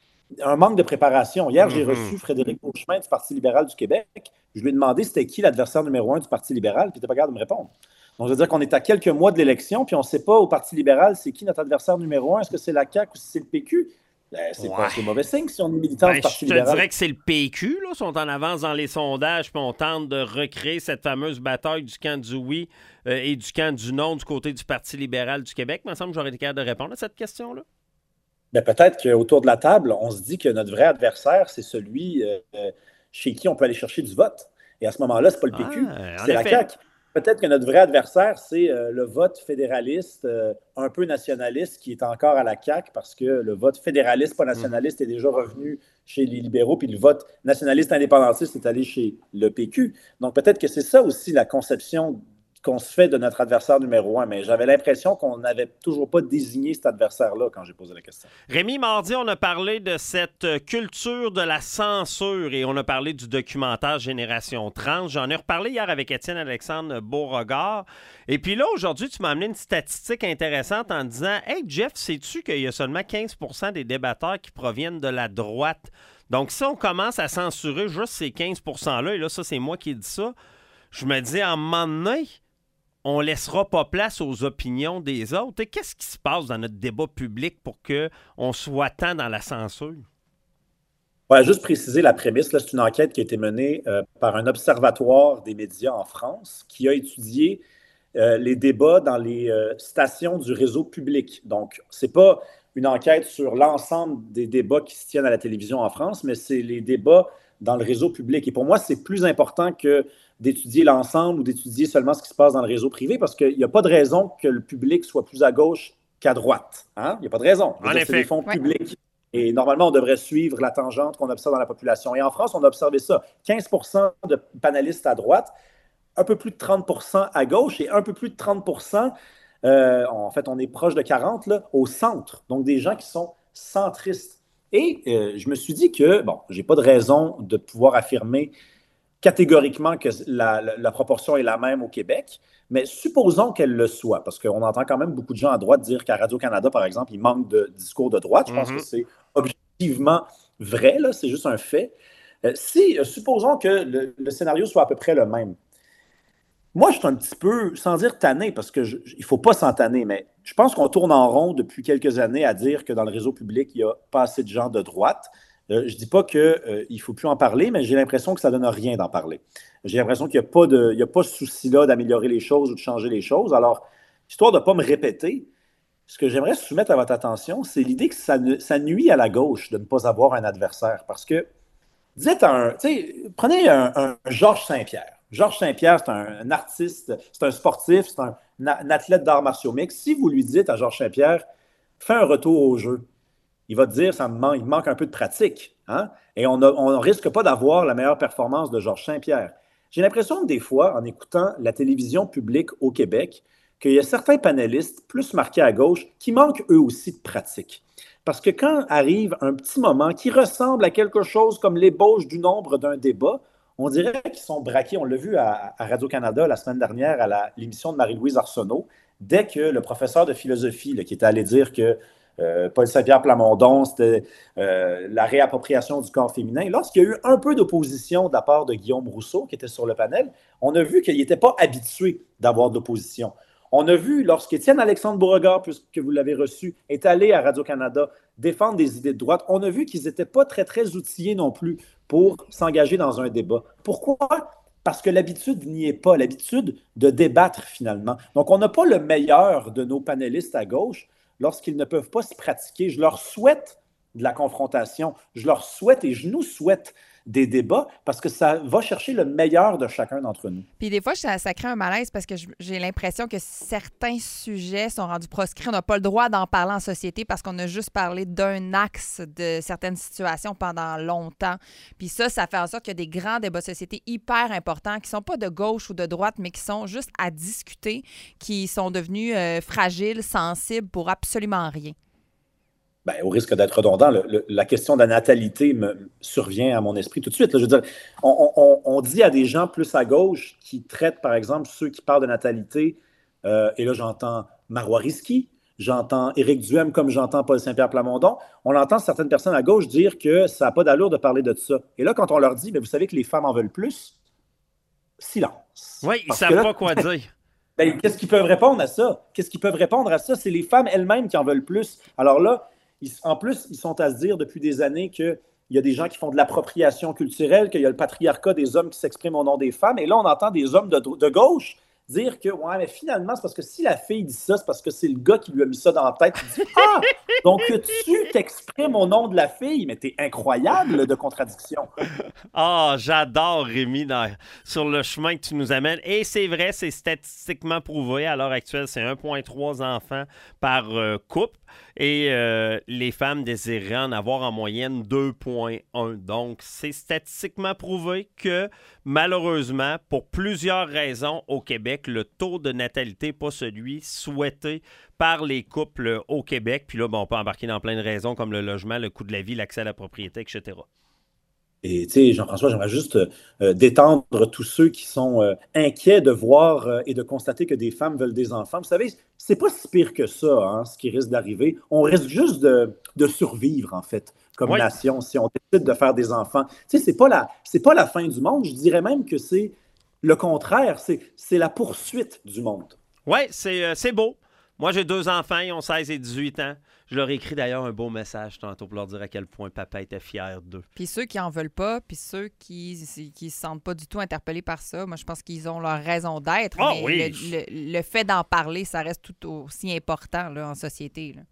un manque de préparation. Hier, j'ai reçu Frédéric Beauchemin du Parti libéral du Québec. Je lui ai demandé c'était qui l'adversaire numéro 1 du Parti libéral, puis il n'était pas capable de me répondre. Donc, je veux dire qu'on est à quelques mois de l'élection, puis on ne sait pas au Parti libéral c'est qui notre adversaire numéro 1. Est-ce que c'est la CAQ ou si c'est le PQ? C'est mauvais signe si on est militant du Parti libéral. Je te dirais que c'est le PQ, là, sont en avance dans les sondages, puis on tente de recréer cette fameuse bataille du camp du oui et du camp du non du côté du Parti libéral du Québec. Il me semble que j'aurais été capable de répondre à cette question-là. Bien, peut-être qu'autour de la table, on se dit que notre vrai adversaire, c'est celui chez qui on peut aller chercher du vote. Et à ce moment-là, ce n'est pas le PQ, c'est la CAQ. Peut-être que notre vrai adversaire, c'est le vote fédéraliste, un peu nationaliste, qui est encore à la CAQ, parce que le vote fédéraliste, pas nationaliste, est déjà revenu chez les libéraux, puis le vote nationaliste indépendantiste est allé chez le PQ. Donc peut-être que c'est ça aussi la conception qu'on se fait de notre adversaire numéro 1, mais j'avais l'impression qu'on n'avait toujours pas désigné cet adversaire-là quand j'ai posé la question. Rémi, mardi, on a parlé de cette culture de la censure et on a parlé du documentaire Génération Trans. J'en ai reparlé hier avec Étienne-Alexandre Beauregard. Et puis là, aujourd'hui, tu m'as amené une statistique intéressante en disant « Hey, Jeff, sais-tu qu'il y a seulement 15% des débatteurs qui proviennent de la droite? » Donc, si on commence à censurer juste ces 15%-là, et là, ça, c'est moi qui ai dit ça, je me dis, à un moment donné, on ne laissera pas place aux opinions des autres. Et qu'est-ce qui se passe dans notre débat public pour qu'on soit tant dans la censure? Ouais, juste préciser la prémisse, là, c'est une enquête qui a été menée par un observatoire des médias en France qui a étudié les débats dans les stations du réseau public. Donc, ce n'est pas une enquête sur l'ensemble des débats qui se tiennent à la télévision en France, mais c'est les débats dans le réseau public. Et pour moi, c'est plus important que d'étudier l'ensemble ou d'étudier seulement ce qui se passe dans le réseau privé, parce qu'il n'y a pas de raison que le public soit plus à gauche qu'à droite. Hein? Il n'y a pas de raison. C'est des fonds publics. Et normalement, on devrait suivre la tangente qu'on observe dans la population. Et en France, on a observé ça. 15% de panélistes à droite, un peu plus de 30% à gauche et un peu plus de 30%, en fait, on est proche de 40% là, au centre. Donc, des gens qui sont centristes. Et je me suis dit que, bon, je n'ai pas de raison de pouvoir affirmer catégoriquement que la proportion est la même au Québec, mais supposons qu'elle le soit, parce qu'on entend quand même beaucoup de gens à droite dire qu'à Radio-Canada, par exemple, il manque de discours de droite. Je pense que c'est objectivement vrai, là, c'est juste un fait. Supposons que le scénario soit à peu près le même. Moi, je suis un petit peu, sans dire tanné, parce qu'il ne faut pas s'en tanner, mais je pense qu'on tourne en rond depuis quelques années à dire que dans le réseau public, il n'y a pas assez de gens de droite. Je ne dis pas qu'il ne faut plus en parler, mais j'ai l'impression que ça ne donne rien d'en parler. J'ai l'impression qu'il n'y a pas ce souci-là d'améliorer les choses ou de changer les choses. Alors, histoire de ne pas me répéter, ce que j'aimerais soumettre à votre attention, c'est l'idée que ça nuit à la gauche de ne pas avoir un adversaire. Parce que, prenez un Georges Saint-Pierre. Georges Saint-Pierre, c'est un artiste, c'est un sportif, c'est un athlète d'arts martiaux mixtes. Si vous lui dites à Georges Saint-Pierre, fais un retour au jeu, il va te dire, il manque un peu de pratique. Hein? Et on ne risque pas d'avoir la meilleure performance de Georges Saint-Pierre. J'ai l'impression que des fois, en écoutant la télévision publique au Québec, qu'il y a certains panélistes plus marqués à gauche qui manquent eux aussi de pratique. Parce que quand arrive un petit moment qui ressemble à quelque chose comme l'ébauche du nombre d'un débat, on dirait qu'ils sont braqués. On l'a vu à Radio-Canada la semaine dernière à l'émission de Marie-Louise Arsenault, dès que le professeur de philosophie qui était allé dire que Paul Saint-Pierre Plamondon, c'était la réappropriation du corps féminin. Lorsqu'il y a eu un peu d'opposition de la part de Guillaume Rousseau, qui était sur le panel, on a vu qu'il n'était pas habitué d'avoir de l'opposition. On a vu, lorsqu'Étienne Alexandre Beauregard, puisque vous l'avez reçu, est allé à Radio-Canada défendre des idées de droite, on a vu qu'ils n'étaient pas très, très outillés non plus pour s'engager dans un débat. Pourquoi? Parce que l'habitude n'y est pas, l'habitude de débattre finalement. Donc, on n'a pas le meilleur de nos panélistes à gauche lorsqu'ils ne peuvent pas se pratiquer. Je leur souhaite de la confrontation, je leur souhaite et je nous souhaite des débats parce que ça va chercher le meilleur de chacun d'entre nous. Puis des fois, ça crée un malaise parce que j'ai l'impression que certains sujets sont rendus proscrits. On n'a pas le droit d'en parler en société parce qu'on a juste parlé d'un axe de certaines situations pendant longtemps. Puis ça fait en sorte qu'il y a des grands débats de société hyper importants qui ne sont pas de gauche ou de droite, mais qui sont juste à discuter, qui sont devenus fragiles, sensibles pour absolument rien. Bien, au risque d'être redondant, la question de la natalité me survient à mon esprit tout de suite. Là, je veux dire, on dit à des gens plus à gauche qui traitent, par exemple, ceux qui parlent de natalité, et là, j'entends Marois Risky, j'entends Éric Duhem comme j'entends Paul Saint-Pierre Plamondon, on entend certaines personnes à gauche dire que ça n'a pas d'allure de parler de ça. Et là, quand on leur dit, mais vous savez que les femmes en veulent plus, silence. Oui, ils ne savent pas quoi dire. Ben, qu'est-ce qu'ils peuvent répondre à ça? Qu'est-ce qu'ils peuvent répondre à ça? C'est les femmes elles-mêmes qui en veulent plus. Alors là, en plus, ils sont à se dire depuis des années qu'il y a des gens qui font de l'appropriation culturelle, qu'il y a le patriarcat des hommes qui s'expriment au nom des femmes. Et là, on entend des hommes de gauche dire que, ouais, mais finalement, c'est parce que si la fille dit ça, c'est parce que c'est le gars qui lui a mis ça dans la tête. Il dit, ah, donc tu t'exprimes au nom de la fille, mais t'es incroyable de contradiction. Ah, j'adore Rémi sur le chemin que tu nous amènes. Et c'est vrai, c'est statistiquement prouvé. À l'heure actuelle, c'est 1,3 enfants par couple. Et les femmes désireraient en avoir en moyenne 2,1. Donc, c'est statistiquement prouvé que, malheureusement, pour plusieurs raisons au Québec, le taux de natalité n'est pas celui souhaité par les couples au Québec. Puis là, on peut embarquer dans plein de raisons comme le logement, le coût de la vie, l'accès à la propriété, etc. Et tu sais, Jean-François, j'aimerais juste détendre tous ceux qui sont inquiets de voir et de constater que des femmes veulent des enfants. Vous savez, c'est pas si pire que ça, hein, ce qui risque d'arriver. On risque juste de survivre, en fait, comme nation, si on décide de faire des enfants. Tu sais, c'est pas la fin du monde. Je dirais même que c'est le contraire. C'est la poursuite du monde. Oui, c'est beau. Moi, j'ai 2 enfants, ils ont 16 et 18 ans. Je leur ai écrit d'ailleurs un beau message tantôt pour leur dire à quel point papa était fier d'eux. Puis ceux qui en veulent pas, puis ceux qui se sentent pas du tout interpellés par ça, moi, je pense qu'ils ont leur raison d'être. Oh, mais oui. le fait d'en parler, ça reste tout aussi important là, en société. Là.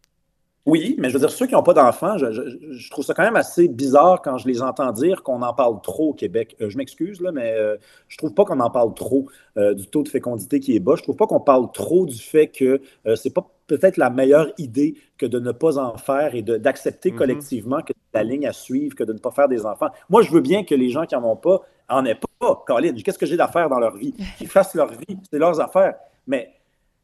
Oui, mais je veux dire, ceux qui n'ont pas d'enfants, je trouve ça quand même assez bizarre quand je les entends dire qu'on en parle trop au Québec. Je m'excuse, là, mais je trouve pas qu'on en parle trop du taux de fécondité qui est bas. Je trouve pas qu'on parle trop du fait que c'est pas peut-être la meilleure idée que de ne pas en faire et d'accepter collectivement que c'est la ligne à suivre, que de ne pas faire des enfants. Moi, je veux bien que les gens qui n'en ont pas en aient pas. Colin, qu'est-ce que j'ai d'affaires dans leur vie? Qu'ils fassent leur vie, c'est leurs affaires. Mais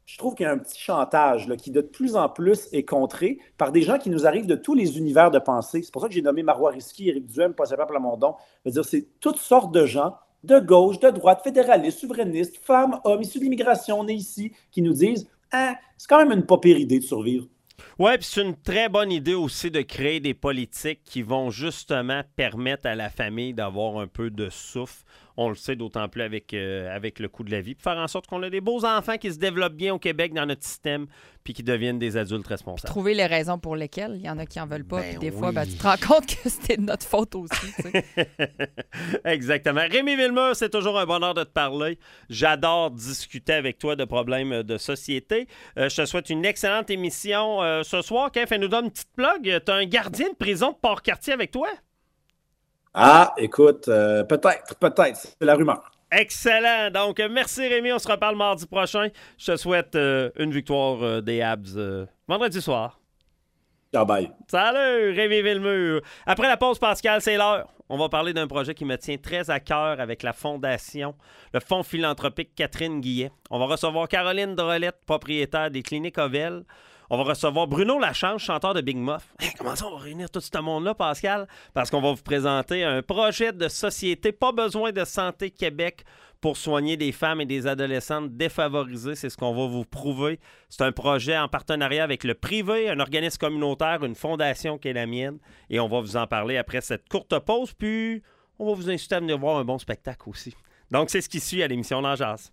je trouve qu'il y a un petit chantage là, qui de plus en plus est contré par des gens qui nous arrivent de tous les univers de pensée. C'est pour ça que j'ai nommé Marois Risky, Éric Duhem, Paul Plamondon. C'est toutes sortes de gens, de gauche, de droite, fédéralistes, souverainistes, femmes, hommes, issus de l'immigration, nés ici, qui nous disent « c'est quand même une pas pire idée de survivre ». Oui, puis c'est une très bonne idée aussi de créer des politiques qui vont justement permettre à la famille d'avoir un peu de souffle. On le sait d'autant plus avec le coût de la vie. Puis faire en sorte qu'on a des beaux enfants qui se développent bien au Québec dans notre système puis qui deviennent des adultes responsables. Trouver les raisons pour lesquelles. Il y en a qui n'en veulent pas. Puis des fois, tu te rends compte que c'était de notre faute aussi. Exactement. Rémi Villemur, c'est toujours un bonheur de te parler. J'adore discuter avec toi de problèmes de société. Je te souhaite une excellente émission ce soir. Kev, nous donne une petite plug. Tu as un gardien de prison de Port-Cartier avec toi? Ah, écoute, peut-être. C'est la rumeur. Excellent. Donc, merci Rémi. On se reparle mardi prochain. Je te souhaite une victoire des Habs vendredi soir. Ciao, bye. Salut, Rémi Villemur. Après la pause, Pascal, c'est l'heure. On va parler d'un projet qui me tient très à cœur avec la Fondation, le Fonds philanthropique Catherine Guillet. On va recevoir Caroline Drolette, propriétaire des cliniques Ovel. On va recevoir Bruno Lachange, chanteur de Big Muff. Hey, comment ça, on va réunir tout ce monde-là, Pascal? Parce qu'on va vous présenter un projet de société, pas besoin de Santé Québec pour soigner des femmes et des adolescentes défavorisées. C'est ce qu'on va vous prouver. C'est un projet en partenariat avec le privé, un organisme communautaire, une fondation qui est la mienne. Et on va vous en parler après cette courte pause. Puis, on va vous inciter à venir voir un bon spectacle aussi. Donc, c'est ce qui suit à l'émission Dans Jazz.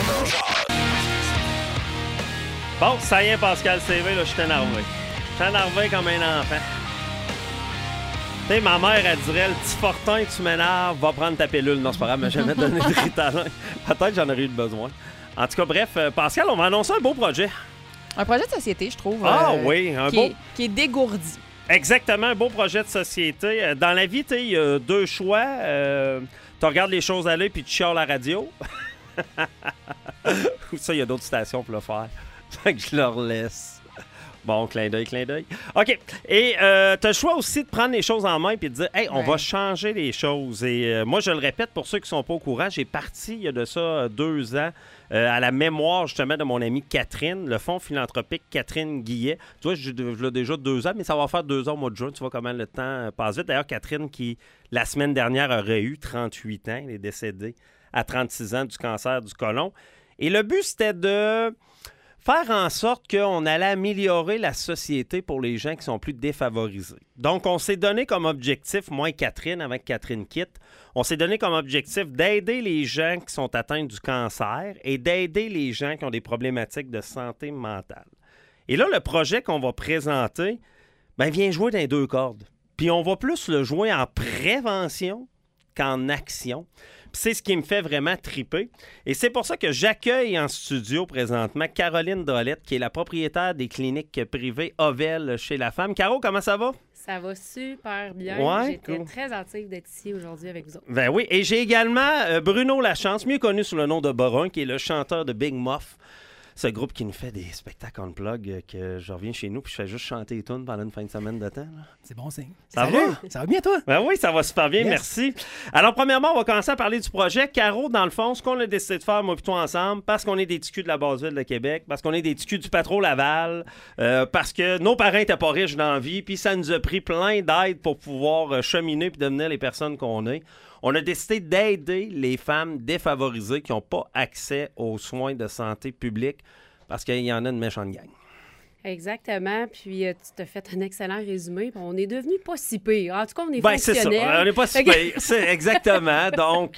Bon, ça y est, Pascal CV, là, je suis énervé. Je suis énervé comme un enfant. Tu sais, ma mère, elle dirait, le petit Fortin, tu m'énerves, va prendre ta pilule. Non, c'est pas grave, elle m'a jamais donné de Ritalin. Peut-être que j'en aurais eu besoin. En tout cas, bref, Pascal, on va annoncer un beau projet. Un projet de société, je trouve. Oui, qui est dégourdi. Exactement, un beau projet de société. Dans la vie, il y a deux choix. Tu regardes les choses aller puis tu chiales la radio. Ou ça, il y a d'autres stations pour le faire. Fait que je leur laisse. Bon, clin d'œil. OK. Et tu as le choix aussi de prendre les choses en main et de dire, hey, on va changer les choses. Et moi, je le répète pour ceux qui ne sont pas au courant, j'ai parti il y a de ça 2 ans à la mémoire justement de mon amie Catherine, le fonds philanthropique Catherine Guillet. Tu vois, je l'ai déjà 2 ans, mais ça va faire 2 ans au mois de juin. Tu vois comment le temps passe vite. D'ailleurs, Catherine, qui la semaine dernière aurait eu 38 ans, elle est décédée à 36 ans du cancer du côlon. Et le but, c'était de faire en sorte qu'on allait améliorer la société pour les gens qui sont plus défavorisés. Donc, on s'est donné comme objectif, moi et Catherine, avec Catherine Kitt, on s'est donné comme objectif d'aider les gens qui sont atteints du cancer et d'aider les gens qui ont des problématiques de santé mentale. Et là, le projet qu'on va présenter, vient jouer dans les 2 cordes. Puis on va plus le jouer en prévention qu'en action. Puis c'est ce qui me fait vraiment triper. Et c'est pour ça que j'accueille en studio présentement Caroline Drolette, qui est la propriétaire des cliniques privées Ovel chez la femme. Caro, comment ça va? Ça va super bien. Ouais, J'étais cool. très hâtive d'être ici aujourd'hui avec vous autres. Ben oui, et j'ai également Bruno Lachance, mieux connu sous le nom de Borin, qui est le chanteur de Big Muff. Ce groupe qui nous fait des spectacles on plug, que je reviens chez nous puis je fais juste chanter les tunes pendant une fin de semaine de temps. Là. C'est bon signe. Ça Salut! va? Ça va bien, toi? Ben oui, ça va super bien, Yes. merci. Alors, premièrement, on va commencer à parler du projet. Caro, dans le fond, ce qu'on a décidé de faire, moi et toi ensemble, parce qu'on est des ticus de la Basse-Ville de Québec, parce qu'on est des ticus du Patro Laval, parce que nos parents n'étaient pas riches dans la vie, puis ça nous a pris plein d'aide pour pouvoir cheminer puis devenir les personnes qu'on est. On a décidé d'aider les femmes défavorisées qui n'ont pas accès aux soins de santé publique, parce qu'il y en a une méchante gang. Exactement. Puis tu t'as fait un excellent résumé. On est devenu pas si pire. En tout cas, on est C'est ça. fonctionnel. On n'est pas si pire. C'est exactement. Donc,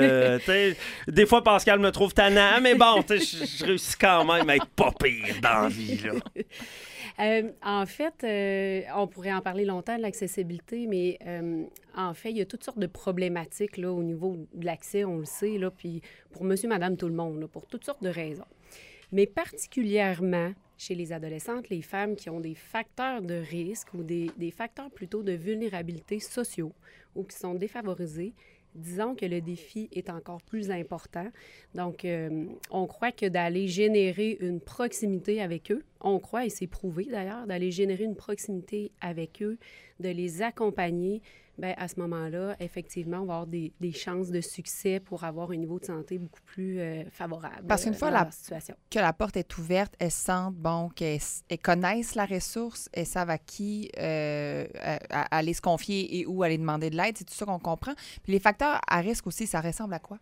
des fois, Pascal me trouve tannant, mais bon, je réussis quand même à être pas pire dans la vie, là. En fait, on pourrait en parler longtemps de l'accessibilité, mais en fait, il y a toutes sortes de problématiques là, au niveau de l'accès, on le sait, là, puis pour monsieur, madame, tout le monde, là, pour toutes sortes de raisons. Mais particulièrement chez les adolescentes, les femmes qui ont des facteurs de risque ou des facteurs plutôt de vulnérabilité sociaux ou qui sont défavorisés, disons que le défi est encore plus important. Donc, on croit que d'aller générer une proximité avec eux, on croit, et c'est prouvé d'ailleurs, d'aller générer une proximité avec eux, de les accompagner, bien, à ce moment-là, effectivement, on va avoir des chances de succès pour avoir un niveau de santé beaucoup plus favorable. Parce qu'une fois dans leur situation. que la porte est ouverte, elles sentent qu'elles connaissent la ressource, elles savent à qui aller se confier et où aller demander de l'aide. C'est tout ça qu'on comprend. Puis les facteurs à risque aussi, ça ressemble à quoi?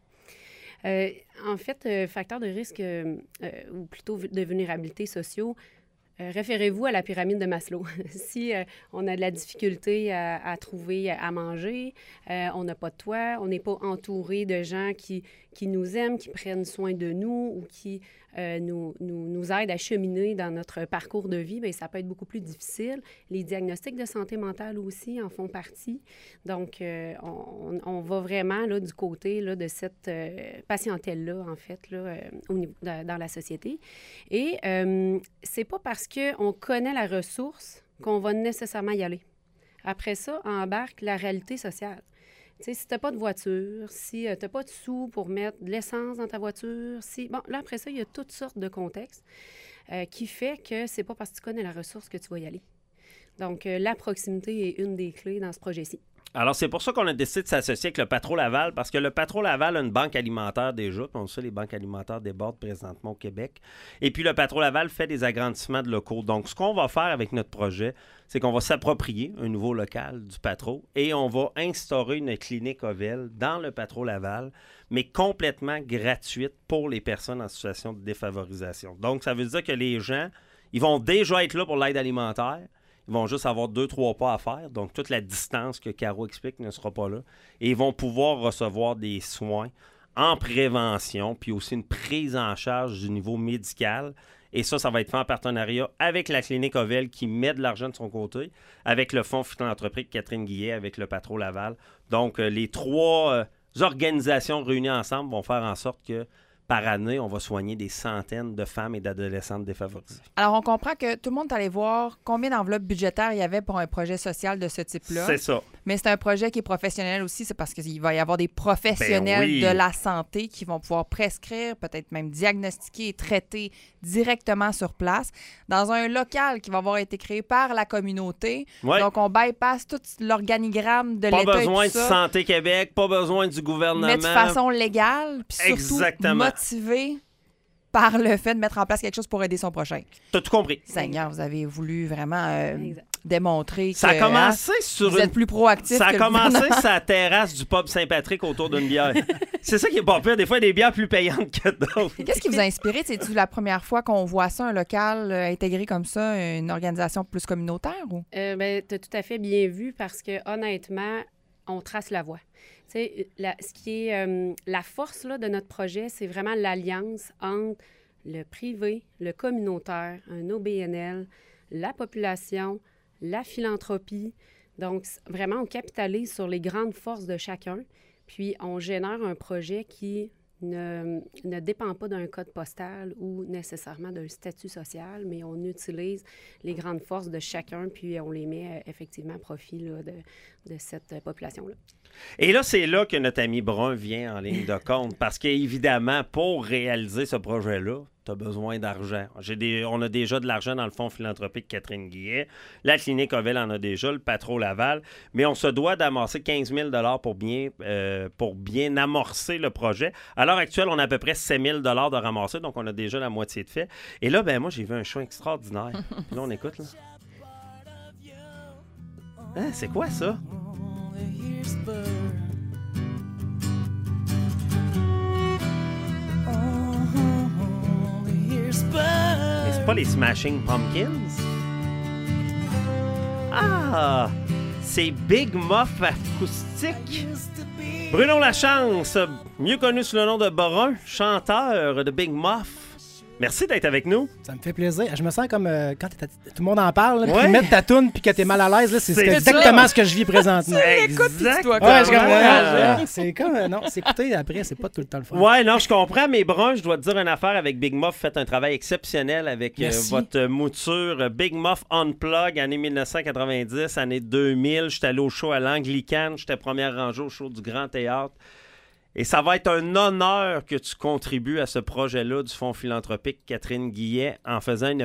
En fait, facteurs de risque ou plutôt de vulnérabilité sociaux, référez-vous à la pyramide de Maslow. Si on a de la difficulté à trouver à manger, on n'a pas de toit, on n'est pas entouré de gens qui nous aiment, qui prennent soin de nous ou qui nous aident à cheminer dans notre parcours de vie, bien, ça peut être beaucoup plus difficile. Les diagnostics de santé mentale aussi en font partie. Donc, on va vraiment là, du côté là, de cette patientèle-là, en fait, là, dans la société. Et c'est pas parce qu'on connaît la ressource qu'on va nécessairement y aller. Après ça, embarque la réalité sociale. T'sais, si tu n'as pas de voiture, si tu n'as pas de sous pour mettre de l'essence dans ta voiture, Bon, là, après ça, il y a toutes sortes de contextes qui fait que c'est pas parce que tu connais la ressource que tu vas y aller. Donc, la proximité est une des clés dans ce projet-ci. Alors, c'est pour ça qu'on a décidé de s'associer avec le Patro Laval, parce que le Patro Laval a une banque alimentaire déjà, puis on sait, les banques alimentaires débordent présentement au Québec. Et puis, le Patro Laval fait des agrandissements de locaux. Donc, ce qu'on va faire avec notre projet, c'est qu'on va s'approprier un nouveau local du Patro et on va instaurer une clinique Ovel dans le Patro Laval, mais complètement gratuite pour les personnes en situation de défavorisation. Donc, ça veut dire que les gens, ils vont déjà être là pour l'aide alimentaire. Ils vont juste avoir 2-3 pas à faire. Donc, toute la distance que Caro explique ne sera pas là. Et ils vont pouvoir recevoir des soins en prévention, puis aussi une prise en charge du niveau médical. Et ça va être fait en partenariat avec la clinique Ovel qui met de l'argent de son côté, avec le Fonds philanthropique Catherine Guillet, avec le Patro Laval. Donc, les 3 organisations réunies ensemble vont faire en sorte que par année, on va soigner des centaines de femmes et d'adolescentes défavorisées. Alors, on comprend que tout le monde est allé voir combien d'enveloppes budgétaires il y avait pour un projet social de ce type-là. C'est ça. Mais c'est un projet qui est professionnel aussi, c'est parce qu'il va y avoir des professionnels de la santé qui vont pouvoir prescrire, peut-être même diagnostiquer et traiter directement sur place, dans un local qui va avoir été créé par la communauté. Ouais. Donc, on bypass tout l'organigramme de l'État. Pas besoin de Santé Québec, pas besoin du gouvernement. Mais de façon légale, puis surtout motivé par le fait de mettre en place quelque chose pour aider son prochain. T'as tout compris. Seigneur, vous avez voulu vraiment démontrer que ça a commencé vous êtes plus proactif. Ça a commencé sur la terrasse du pub Saint-Patrick autour d'une bière. C'est ça qui est pas pire. Des fois, il y a des bières plus payantes que d'autres. Qu'est-ce qui vous a inspiré? C'est-tu la première fois qu'on voit ça, un local intégré comme ça, une organisation plus communautaire? Ou? Ben, tu as tout à fait bien vu parce que honnêtement, on trace la voie. Ce qui est la force là, de notre projet, c'est vraiment l'alliance entre le privé, le communautaire, un OBNL, la population, la philanthropie. Donc, vraiment, on capitalise sur les grandes forces de chacun, puis on génère un projet qui ne dépend pas d'un code postal ou nécessairement d'un statut social, mais on utilise les grandes forces de chacun, puis on les met effectivement à profit là, de cette population-là. Et là, c'est là que notre ami Brun vient en ligne de compte, parce qu'évidemment, pour réaliser ce projet-là, tu as besoin d'argent. On a déjà de l'argent dans le Fonds philanthropique Catherine Guillet. La clinique Ovel en a déjà, le Patro Laval. Mais on se doit d'amasser 15 000 $ pour bien amorcer le projet. À l'heure actuelle, on a à peu près 7 000 $ de ramasser, donc on a déjà la moitié de fait. Et là, ben moi, j'ai vu un show extraordinaire. Puis là, on écoute, là. Ah, c'est quoi ça? Mais c'est pas les Smashing Pumpkins? Ah! C'est Big Muff acoustique. Bruno Lachance, mieux connu sous le nom de Brun, chanteur de Big Muff. Merci d'être avec nous. Ça me fait plaisir. Je me sens comme quand tout le monde en parle, puis mettre ta toune puis que t'es mal à l'aise, là, c'est exactement ce que je vis présentement. C'est comme non, c'est écouter après, c'est pas tout le temps le fun. Ouais, non, je comprends, mais Brun, je dois te dire une affaire avec Big Muff. Faites un travail exceptionnel avec votre mouture Big Muff Unplug, année 1990, année 2000. J'étais allé au show à l'Anglicane, j'étais première rangée au show du Grand Théâtre. Et ça va être un honneur que tu contribues à ce projet-là du Fonds philanthropique Catherine Guillet en faisant une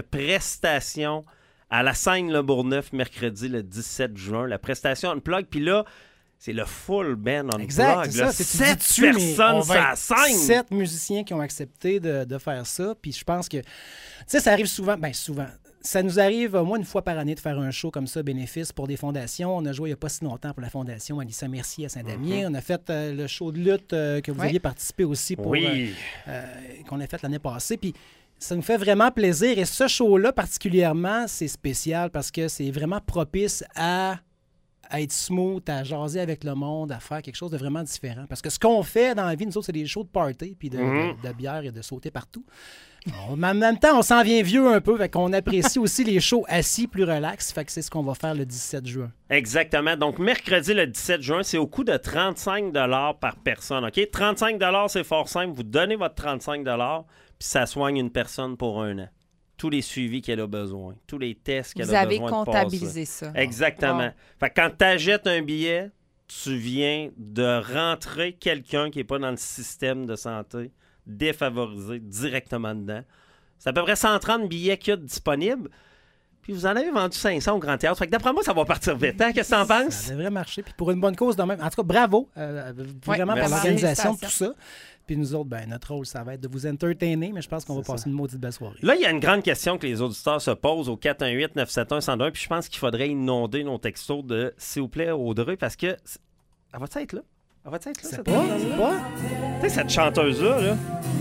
prestation à la Scène Le Bourgneuf mercredi le 17 juin. La prestation Unplug. Puis là, c'est le full band on exact, plug. c'est ça. 7 personnes sur la scène. 7 musiciens qui ont accepté de faire ça. Puis je pense que, tu sais, ça arrive souvent. Bien, souvent. Ça nous arrive au moins une fois par année de faire un show comme ça, bénéfice pour des fondations. On a joué il n'y a pas si longtemps pour la fondation Alissa Mercier à Saint-Damien. On a fait le show de lutte que vous aviez participé aussi pour qu'on a fait l'année passée. Puis ça nous fait vraiment plaisir. Et ce show-là, particulièrement, c'est spécial parce que c'est vraiment propice à être smooth, à jaser avec le monde, à faire quelque chose de vraiment différent. Parce que ce qu'on fait dans la vie, nous autres, c'est des shows de party, puis de bière et de sauter partout. Mais en même temps, on s'en vient vieux un peu, fait qu'on apprécie aussi les shows assis, plus relax. Fait que c'est ce qu'on va faire le 17 juin. Exactement. Donc, mercredi, le 17 juin, c'est au coût de 35 $ par personne. OK? 35 $, c'est fort simple. Vous donnez votre 35 $, puis ça soigne une personne pour 1 an. Tous les suivis qu'elle a besoin, tous les tests qu'elle a besoin de passer. Vous avez comptabilisé ça. Exactement. Wow. Fait que quand tu achètes un billet, tu viens de rentrer quelqu'un qui n'est pas dans le système de santé défavorisé directement dedans. C'est à peu près 130 billets qu'il y a disponibles. Puis vous en avez vendu 500 au Grand Théâtre. Fait que d'après moi, ça va partir vite. Hein? Qu'est-ce que tu en penses? Ça devrait marcher. Puis pour une bonne cause de même. En tout cas, bravo vraiment pour l'organisation de tout ça. Puis nous autres, notre rôle, ça va être de vous entertainer, mais je pense qu'on va passer une maudite belle soirée. Là, il y a une grande question que les auditeurs se posent au 418-971-101, puis je pense qu'il faudrait inonder nos textos de « S'il vous plaît, Audrey », parce que... Elle va-tu être là? Elle va-tu être là, cette chanteuse-là? Tu sais, cette chanteuse-là, là...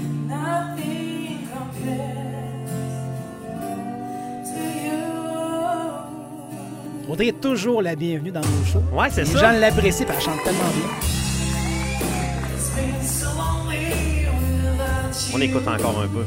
Audrey est toujours la bienvenue dans nos shows. Ouais, c'est ça. Les gens l'apprécient, puis elle chante tellement bien. On écoute encore un peu.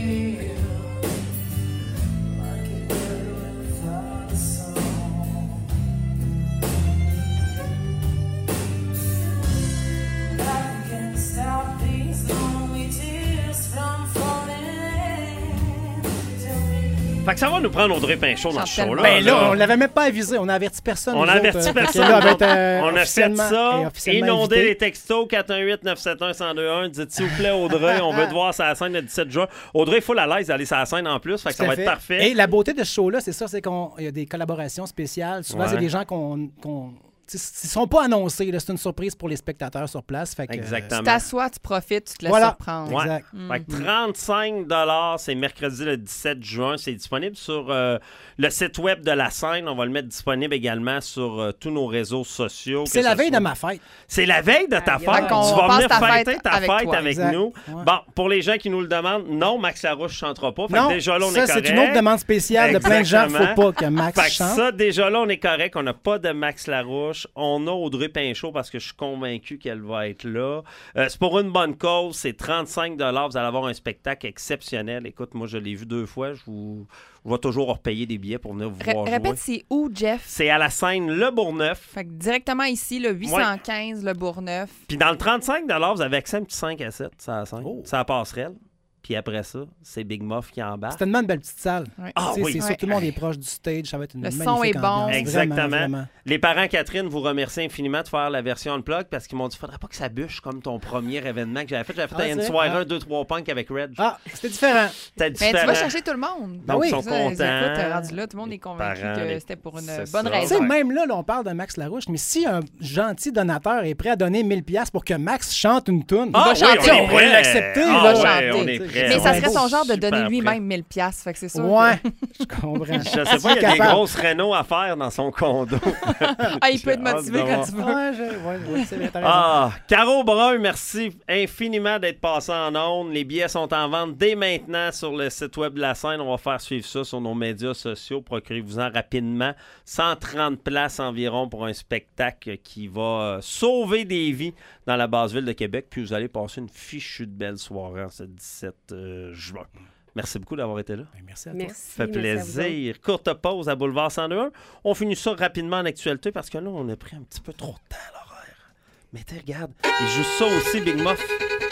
Fait que ça va nous prendre Audrey Pinchot dans ce show-là. Ben là, on l'avait même pas avisé. On a averti personne. On a averti personne. On a fait ça. Inonder les textos 418-971-1021. Dites s'il vous plaît, Audrey, on veut te voir sur la scène le 17 juin. Audrey, il faut la l'aise d'aller sur la scène en plus. Fait que ça va être parfait. Et la beauté de ce show-là, c'est ça, c'est qu'il y a des collaborations spéciales. Souvent, c'est des gens qu'on ils ne sont pas annoncés. Là. C'est une surprise pour les spectateurs sur place. Fait que, exactement. Tu t'assois, tu profites, tu te laisses surprendre. Ouais. Exact. Fait que 35 $, c'est mercredi le 17 juin. C'est disponible sur le site web de la scène. On va le mettre disponible également sur tous nos réseaux sociaux. C'est la veille de ma fête. C'est la veille de ta fête. Tu vas venir fêter ta fête avec nous. Ouais. Bon, pour les gens qui nous le demandent, non, Max Larouche ne chantera pas. Fait que déjà là, on est correct. C'est une autre demande spéciale de plein de gens. Il ne faut pas que Max chante. Ça, déjà là, on est correct. On n'a pas de Max Larouche. On a Audrey Pinchot parce que je suis convaincu qu'elle va être là. C'est pour une bonne cause. C'est 35 $. Vous allez avoir un spectacle exceptionnel. Écoute, moi, je l'ai vu 2 fois. Je vais toujours repayer des billets pour venir vous voir jouer. Répète, c'est où, Jeff? C'est à la scène Le Bourgneuf. Fait que directement ici, le 815 Le Bourgneuf. Puis dans le 35 $, vous avez accès à un petit 5 à 7. Ça la scène. Ça la passerelle. Puis après ça, c'est Big Muff qui embarque. C'est tellement une belle petite salle. Ouais. Ah, oui. C'est sûr, tout le monde est proche du stage. Ça va être une magnifique ambiance. Le son est bon. Exactement. Vraiment. Les parents, Catherine, vous remercient infiniment de faire la version unplug parce qu'ils m'ont dit faudrait pas que ça bûche comme ton premier événement que j'avais fait. J'avais fait une soirée 2-3 punk avec Red. Ah, c'était différent. Mais tu vas chercher tout le monde. Donc, ils sont contents. Écoute, rendu là, tout le monde est convaincu que c'était pour une bonne raison. Tu sais, même là, on parle de Max Larouche, mais si un gentil donateur est prêt à donner 1000$ pour que Max chante une toune, il va chanter. On pourrait l'accepter. Il va chanter. On est prêt. Mais ça serait son genre de donner lui-même 1000$. Fait que c'est sûr. Ouais, je comprends. Je sais pas, il y a des grosses rénaux à faire dans son condo. Il peut être motivé quand tu veux. Ouais, c'est bien, t'as raison. Caro Brun, merci infiniment d'être passé en ondes. Les billets sont en vente dès maintenant sur le site web de la scène. On va faire suivre ça sur nos médias sociaux. Procurez-vous-en rapidement. 130 places environ pour un spectacle qui va sauver des vies dans la basse ville de Québec. Puis vous allez passer une fichue de belle soirée en ce 17 juin. Merci beaucoup d'avoir été là. Merci à toi. Ça fait plaisir. Courte pause à Boulevard 102.1. On finit ça rapidement en actualité parce que là, on a pris un petit peu trop de temps à l'horaire. Mais regarde, il joue ça aussi, Big Muff.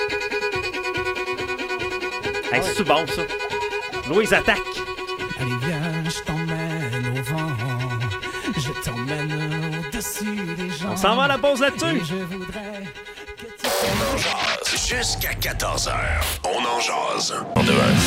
Hey, c'est bon, ça. Louise attaque. Allez, viens, je t'emmène au vent. Je t'emmène au-dessus des gens. On s'en va à la pause là-dessus. Je voudrais que tu... On en jase jusqu'à 14h. On en jase. On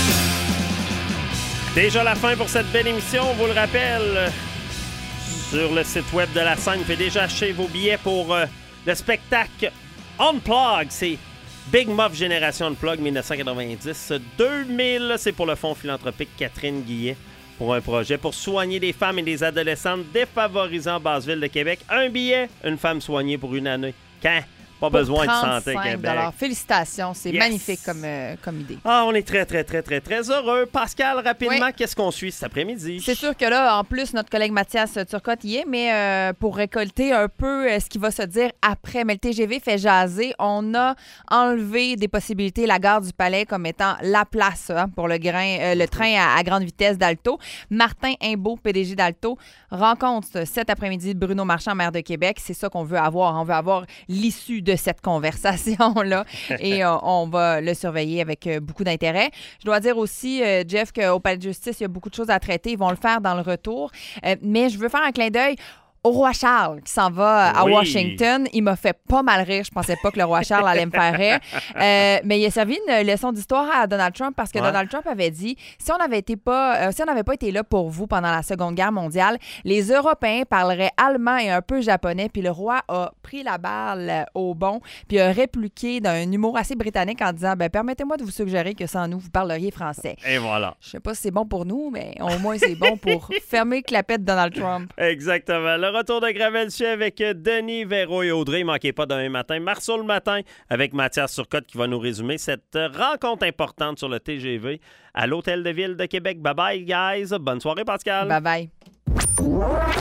Déjà la fin pour cette belle émission, on vous le rappelle. Sur le site web de la scène, vous pouvez déjà acheter vos billets pour Le spectacle Unplug, c'est Big Muff Génération Unplug 1990-2000. C'est pour le fonds philanthropique Catherine Guillet pour un projet pour soigner des femmes et des adolescentes défavorisées en basse-ville de Québec. Un billet, une femme soignée pour une année. Quand? Pas besoin de santé Québec. Félicitations, c'est magnifique comme idée. Ah, on est très, très, très, très, très heureux. Pascal, rapidement, qu'est-ce qu'on suit cet après-midi? C'est sûr que là, en plus, notre collègue Mathias Turcotte y est, mais pour récolter un peu ce qui va se dire après. Mais le TGV fait jaser. On a enlevé des possibilités la gare du Palais comme étant la place pour le train à grande vitesse d'Alto. Martin Imbeau, PDG d'Alto, rencontre cet après-midi Bruno Marchand, maire de Québec. C'est ça qu'on veut avoir. On veut avoir l'issue de cette conversation-là et on va le surveiller avec beaucoup d'intérêt. Je dois dire aussi, Jeff, qu'au Palais de justice, il y a beaucoup de choses à traiter. Ils vont le faire dans le retour. Mais je veux faire un clin d'œil au roi Charles qui s'en va à Washington. Il m'a fait pas mal rire. Je pensais pas que le roi Charles allait me faire rire. Mais il a servi une leçon d'histoire à Donald Trump parce que Donald Trump avait dit si on n'avait pas été là pour vous pendant la Seconde Guerre mondiale, les Européens parleraient allemand et un peu japonais. Puis le roi a pris la balle au bon puis a répliqué d'un humour assez britannique en disant permettez-moi de vous suggérer que sans nous, vous parleriez français. Et voilà. Je sais pas si c'est bon pour nous, mais au moins c'est bon pour fermer le clapet de Donald Trump. Exactement. Le retour de Gravel-Dessus avec Denis, Véro et Audrey. Ne manquez pas demain matin. Marceau le matin avec Mathias Turcotte qui va nous résumer cette rencontre importante sur le TGV à l'Hôtel de Ville de Québec. Bye-bye, guys. Bonne soirée, Pascal. Bye-bye.